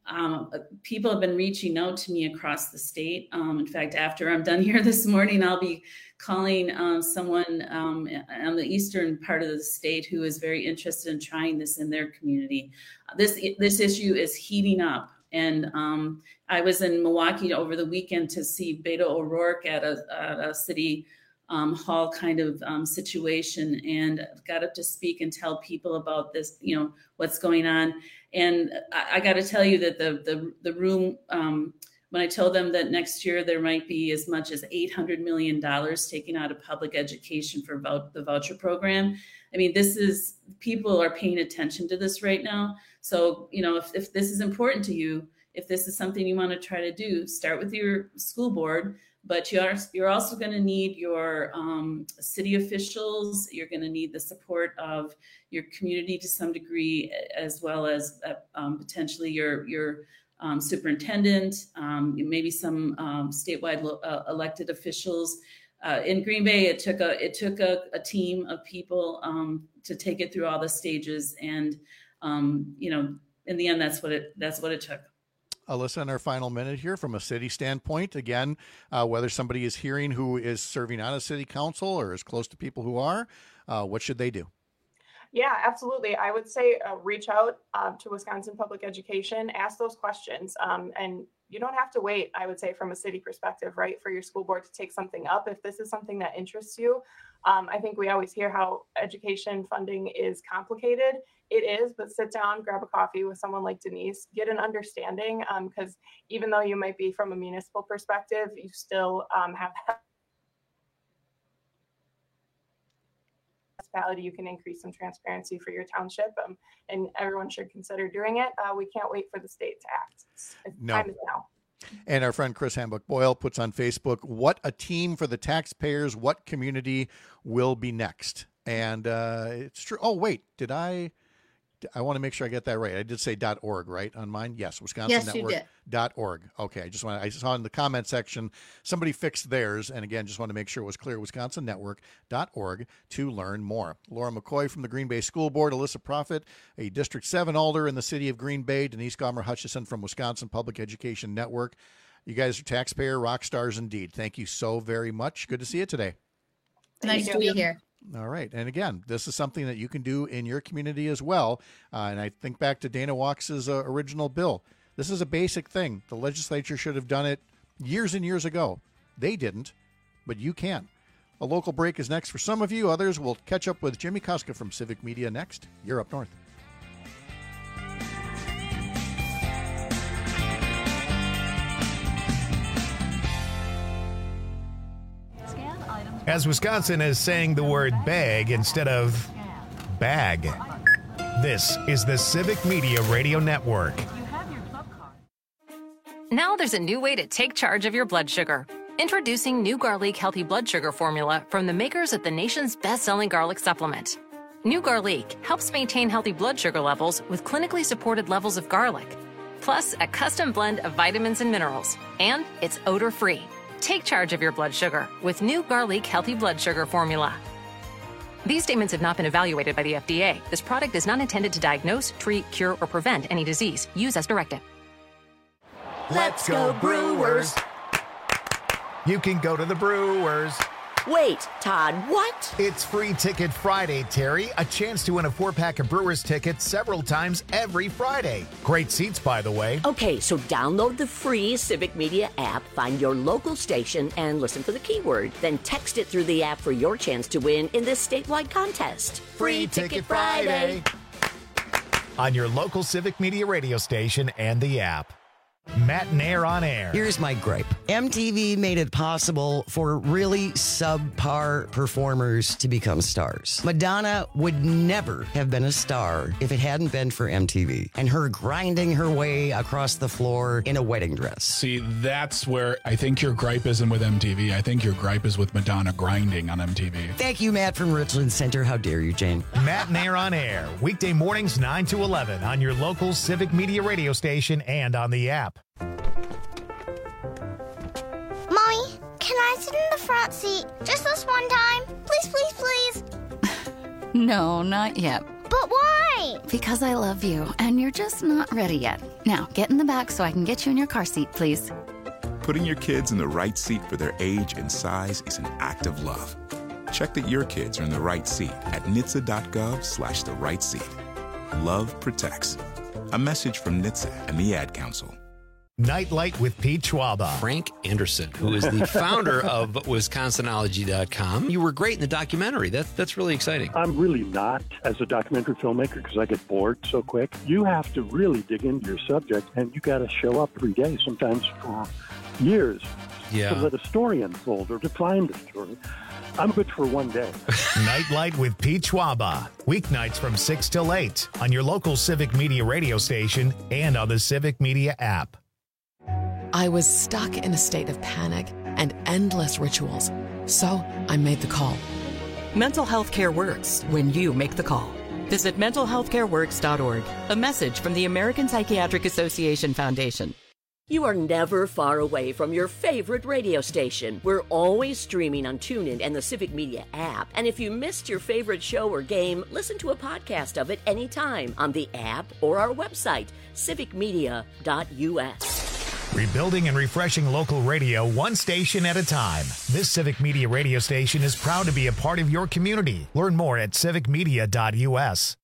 people have been reaching out to me across the state. In fact, after I'm done here this morning, I'll be calling someone on the eastern part of the state who is very interested in trying this in their community. This issue is heating up. And I was in Milwaukee over the weekend to see Beto O'Rourke at a city hall kind of situation, and got up to speak and tell people about this, what's going on. And I got to tell you that the room, when I told them that next year there might be as much as $800 million taken out of public education for the voucher program. I mean, people are paying attention to this right now. So, if this is important to you, if this is something you want to try to do, start with your school board. But you're also going to need your city officials. You're going to need the support of your community to some degree, as well as potentially your superintendent, maybe some statewide elected officials. In Green Bay, it took a team of people to take it through all the stages, and in the end, that's what it took. Alyssa, in our final minute here, from a city standpoint, again, whether somebody is hearing who is serving on a city council or is close to people who are, what should they do? Yeah, absolutely. I would say reach out to Wisconsin Public Education, ask those questions. And you don't have to wait, I would say, from a city perspective, right, for your school board to take something up. If this is something that interests you, I think we always hear how education funding is complicated. It is, but sit down, grab a coffee with someone like Denise, get an understanding, because even though you might be from a municipal perspective, you still have that municipality. You can increase some transparency for your township, and everyone should consider doing it. We can't wait for the state to act. Time is now. And our friend Chris Hambuck-Boyle puts on Facebook, what a team for the taxpayers, what community will be next? And it's true. Oh, wait, I want to make sure I get that right. I did say .org, right, on mine? Yes, WisconsinNetwork.org. Okay, I saw in the comment section somebody fixed theirs, and again, just want to make sure it was clear, WisconsinNetwork.org to learn more. Laura McCoy from the Green Bay School Board, Alyssa Proffitt, a District 7 alder in the city of Green Bay, Denise Gomer-Hutchison from Wisconsin Public Education Network. You guys are taxpayer rock stars indeed. Thank you so very much. Good to see you today. Nice to be here. All right. And again, this is something that you can do in your community as well. And I think back to Dana Walks's original bill. This is a basic thing. The legislature should have done it years and years ago. They didn't, but you can. A local break is next for some of you. Others will catch up with Jimmy Koska from Civic Media next. You're up north. As Wisconsin is saying the word bag instead of bag. This is the Civic Media Radio Network. Now there's a new way to take charge of your blood sugar. Introducing new Garlic Healthy Blood Sugar Formula from the makers of the nation's best-selling garlic supplement. New Garlic helps maintain healthy blood sugar levels with clinically supported levels of garlic, plus a custom blend of vitamins and minerals, and it's odor-free. Take charge of your blood sugar with new Garlic Healthy Blood Sugar Formula. These statements have not been evaluated by the FDA. This product is not intended to diagnose, treat, cure, or prevent any disease. Use as directed. Let's go Brewers! You can go to the Brewers. Wait, Todd, what? It's Free Ticket Friday, Terry. A chance to win a 4-pack of Brewers tickets several times every Friday. Great seats, by the way. Okay, so download the free Civic Media app, find your local station, and listen for the keyword. Then text it through the app for your chance to win in this statewide contest. Free Ticket Friday. On your local Civic Media radio station and the app. Matt and Air on Air. Here's my gripe. MTV made it possible for really subpar performers to become stars. Madonna would never have been a star if it hadn't been for MTV and her grinding her way across the floor in a wedding dress. See, that's where I think your gripe isn't with MTV. I think your gripe is with Madonna grinding on MTV. Thank you, Matt from Richland Center. How dare you, Jane? Matt and Air on Air. Weekday mornings 9 to 11 on your local Civic Media radio station and on the app. Mommy, can I sit in the front seat just this one time? Please, please, please. No, not yet. But why? Because I love you, and you're just not ready yet. Now, get in the back so I can get you in your car seat, please. Putting your kids in the right seat for their age and size is an act of love. Check that your kids are in the right seat at NHTSA.gov/the right seat. Love protects. A message from NHTSA and the Ad Council. Nightlight with Pete Schwaba. Frank Anderson, who is the founder of Wisconsinology.com. You were great in the documentary. That's really exciting. I'm really not as a documentary filmmaker because I get bored so quick. You have to really dig into your subject, and you got to show up every day, sometimes for years, to let a story unfold or to find a story. I'm good for one day. Nightlight with Pete Schwaba. Weeknights from 6 till 8 on your local Civic Media radio station and on the Civic Media app. I was stuck in a state of panic and endless rituals, so I made the call. Mental health care works when you make the call. Visit mentalhealthcareworks.org. A message from the American Psychiatric Association Foundation. You are never far away from your favorite radio station. We're always streaming on TuneIn and the Civic Media app. And if you missed your favorite show or game, listen to a podcast of it anytime on the app or our website, civicmedia.us. Rebuilding and refreshing local radio one station at a time. This Civic Media radio station is proud to be a part of your community. Learn more at civicmedia.us.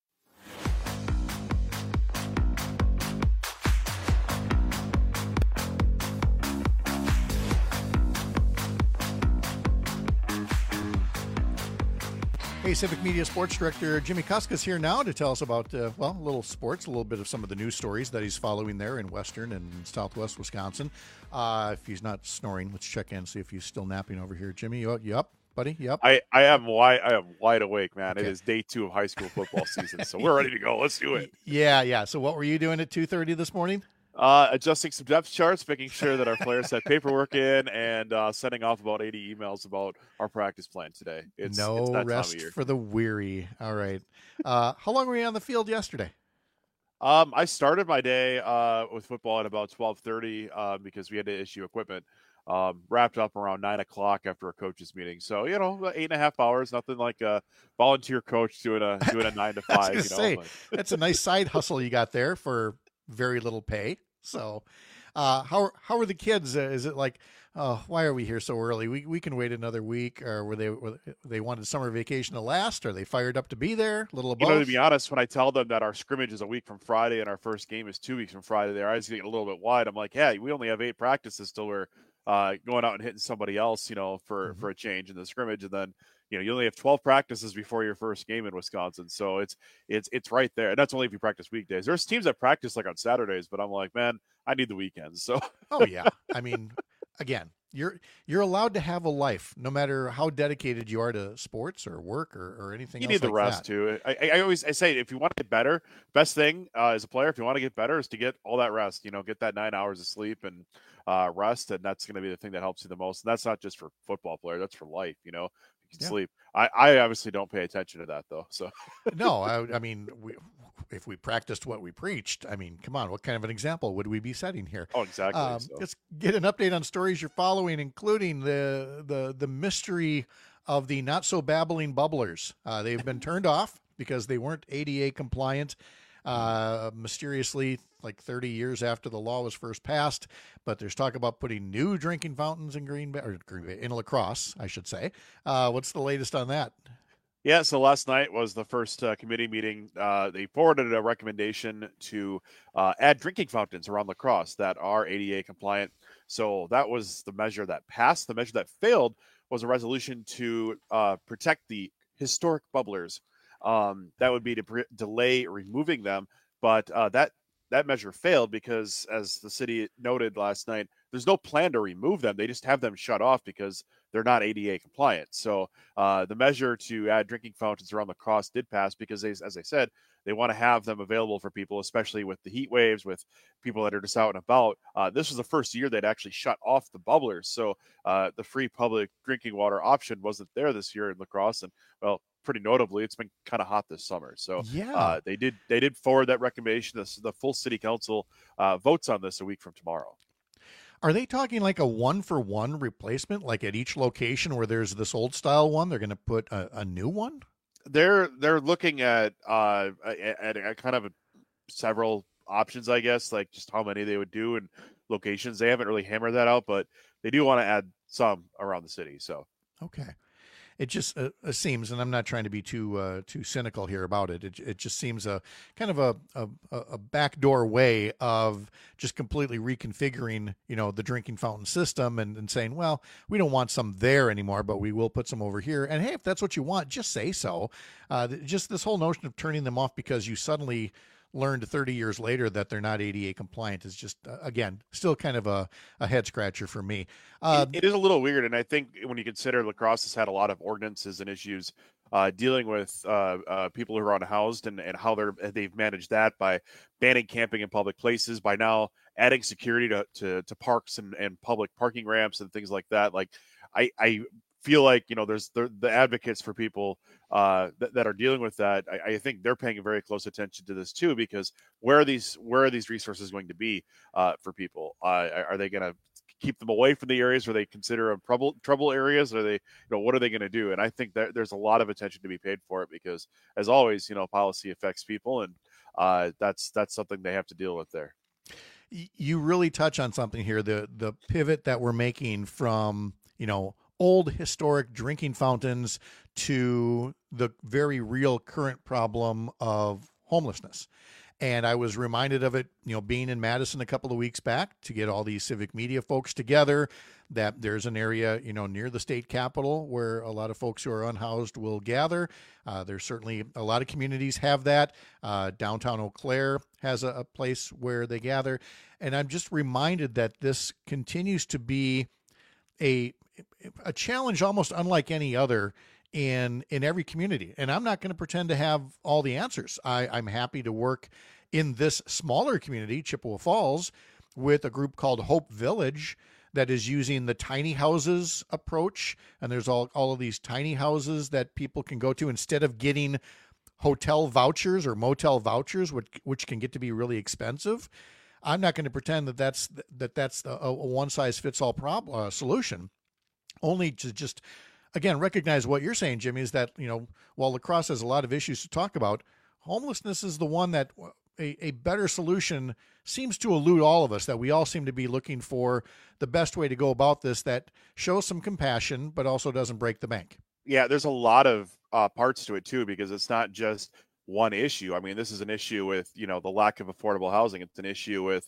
Hey, Civic Media Sports Director Jimmy Kuska is here now to tell us about, a little sports, a little bit of some of the news stories that he's following there in western and southwest Wisconsin. If he's not snoring, let's check in, see if he's still napping over here. Jimmy, you up, buddy? You up? I am wide awake, man. Okay. It is day 2 of high school football season, so we're ready to go. Let's do it. Yeah. So what were you doing at 2:30 this morning? Adjusting some depth charts, making sure that our players had paperwork in, and sending off about 80 emails about our practice plan today. It's that rest time of year. For the weary. All right. How long were you on the field yesterday? I started my day with football at about 12:30 because we had to issue equipment. Wrapped up around 9 o'clock after a coach's meeting. So, 8.5 hours, nothing like a volunteer coach doing a 9 to 5. That's a nice side hustle you got there for very little pay. So, how are the kids? Is it like, why are we here so early? We can wait another week. Or were they wanted summer vacation to last? Are they fired up to be there? A little above? To be honest, when I tell them that our scrimmage is a week from Friday and our first game is 2 weeks from Friday, their eyes get a little bit wide. I'm like, yeah, we only have 8 practices till we're going out and hitting somebody else, for a change in the scrimmage, and then you only have 12 practices before your first game in Wisconsin. So it's right there. And that's only if you practice weekdays. There's teams that practice like on Saturdays, but I'm like, man, I need the weekends. So oh yeah. I mean, again, you're allowed to have a life, no matter how dedicated you are to sports or work or anything. You else need the like rest that. too. I always say, if you want to get better, best thing as a player, if you want to get better, is to get all that rest. Get that 9 hours of sleep and rest, and that's going to be the thing that helps you the most. And that's not just for football player; that's for life. You can sleep. I obviously don't pay attention to that though. So no, I mean, if we practiced what we preached, I mean, come on, what kind of an example would we be setting here? Oh, exactly. Let's get an update on stories you're following, including the mystery of the not so babbling bubblers. They've been turned off because they weren't ADA compliant. Mysteriously, like 30 years after the law was first passed, but there's talk about putting new drinking fountains in Green Bay, in La Crosse, I should say. What's the latest on that? Yeah, so last night was the first committee meeting. They forwarded a recommendation to add drinking fountains around La Crosse that are ADA compliant. So that was the measure that passed. The measure that failed was a resolution to protect the historic bubblers. That would be to delay removing them. But that measure failed because, as the city noted last night, there's no plan to remove them. They just have them shut off because they're not ADA compliant. So the measure to add drinking fountains around La Crosse did pass because, as I said, they want to have them available for people, especially with the heat waves, with people that are just out and about. This was the first year they'd actually shut off the bubblers. So the free public drinking water option wasn't there this year in La Crosse. And, well, pretty notably, it's been kind of hot this summer. So they did forward that recommendation. The full city council votes on this a week from tomorrow. Are they talking like a 1-for-1 replacement, like at each location where there's this old style one, they're going to put a new one? They're looking at kind of several options, I guess, like just how many they would do and locations. They haven't really hammered that out, but they do want to add some around the city. So okay. It just seems, and I'm not trying to be too cynical here about it. It just seems a kind of a backdoor way of just completely reconfiguring, the drinking fountain system and saying, well, we don't want some there anymore, but we will put some over here. And hey, if that's what you want, just say so. Just this whole notion of turning them off because you suddenly learned 30 years later that they're not ADA compliant is just, again, still kind of a head scratcher for me. It is a little weird. And I think when you consider La Crosse has had a lot of ordinances and issues dealing with people who are unhoused and how they've managed that by banning camping in public places, by now adding security to parks and public parking ramps and things like that. Like I feel like, there's the advocates for people that are dealing with that. I think they're paying very close attention to this too, because where are these resources going to be for people? Are they going to keep them away from the areas where they consider them trouble areas? Are they, what are they going to do? And I think that there's a lot of attention to be paid for it because, as always, policy affects people, and that's something they have to deal with there. You really touch on something here, the pivot that we're making from, old historic drinking fountains to the very real current problem of homelessness. And I was reminded of it, being in Madison a couple of weeks back to get all these civic media folks together, that there's an area, near the state capitol where a lot of folks who are unhoused will gather. There's certainly a lot of communities have that. Downtown Eau Claire has a place where they gather. And I'm just reminded that this continues to be a challenge almost unlike any other in every community. And I'm not going to pretend to have all the answers. I'm happy to work in this smaller community, Chippewa Falls, with a group called Hope Village that is using the tiny houses approach. And there's all of these tiny houses that people can go to instead of getting hotel vouchers or motel vouchers, which can get to be really expensive. I'm not going to pretend that that's a one-size-fits-all solution. Only to just, again, recognize what you're saying, Jimmy, is that, while La Crosse has a lot of issues to talk about, homelessness is the one that a better solution seems to elude all of us, that we all seem to be looking for the best way to go about this that shows some compassion, but also doesn't break the bank. Yeah, there's a lot of parts to it, too, because it's not just one issue. I mean, this is an issue with, the lack of affordable housing. It's an issue with,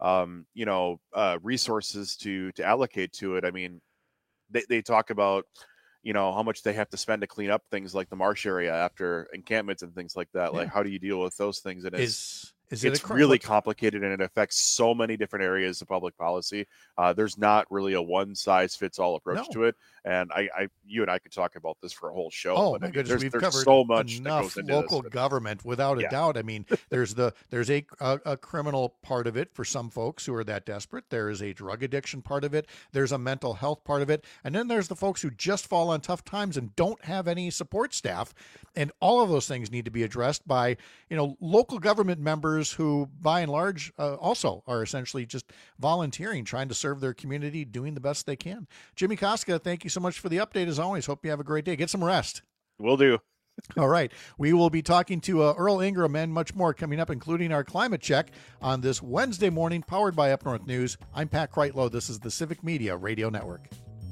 resources to allocate to it. I mean, they talk about, how much they have to spend to clean up things like the marsh area after encampments and things like that. Yeah. Like, how do you deal with those things? And is it's really complicated, and it affects so many different areas of public policy. There's not really a one-size-fits-all approach to it. And you and I could talk about this for a whole show. Oh, my goodness. We've covered so much enough that goes into local government, without a doubt. I mean, there's a criminal part of it for some folks who are that desperate. There is a drug addiction part of it. There's a mental health part of it. And then there's the folks who just fall on tough times and don't have any support staff. And all of those things need to be addressed by, local government members who, by and large, also are essentially just volunteering, trying to serve their community, doing the best they can. Jimmy Koska, thank you so much for the update as always. Hope you have a great day. Get some rest. Will do. All right. We will be talking to Earl Ingram and much more coming up, including our climate check on this Wednesday morning, powered by Up North News. I'm Pat Kreitlow. This is the Civic Media Radio Network.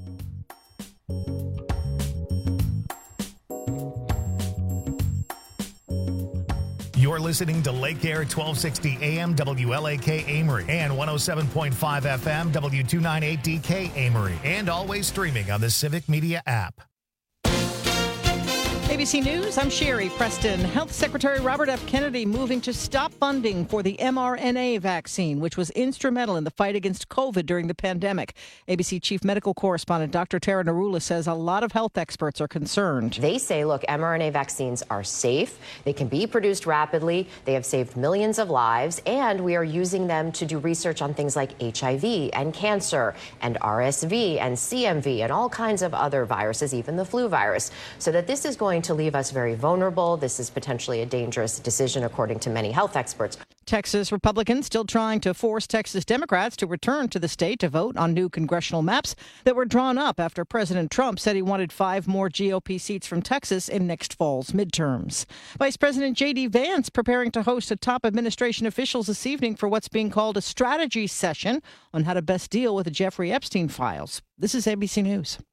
You're listening to Lake Air 1260 AM WLAK Amory and 107.5 FM W298DK Amory, and always streaming on the Civic Media app. ABC News, I'm Sherry Preston. Health Secretary Robert F. Kennedy moving to stop funding for the mRNA vaccine, which was instrumental in the fight against COVID during the pandemic. ABC Chief Medical Correspondent Dr. Tara Narula says a lot of health experts are concerned. They say, look, mRNA vaccines are safe. They can be produced rapidly. They have saved millions of lives, and we are using them to do research on things like HIV and cancer and RSV and CMV and all kinds of other viruses, even the flu virus, so that this is going to leave us very vulnerable. This is potentially a dangerous decision, according to many health experts. Texas Republicans still trying to force Texas Democrats to return to the state to vote on new congressional maps that were drawn up after President Trump said he wanted 5 more GOP seats from Texas in next fall's midterms. Vice President J.D. Vance preparing to host a top administration officials this evening for what's being called a strategy session on how to best deal with the Jeffrey Epstein files. This is ABC News.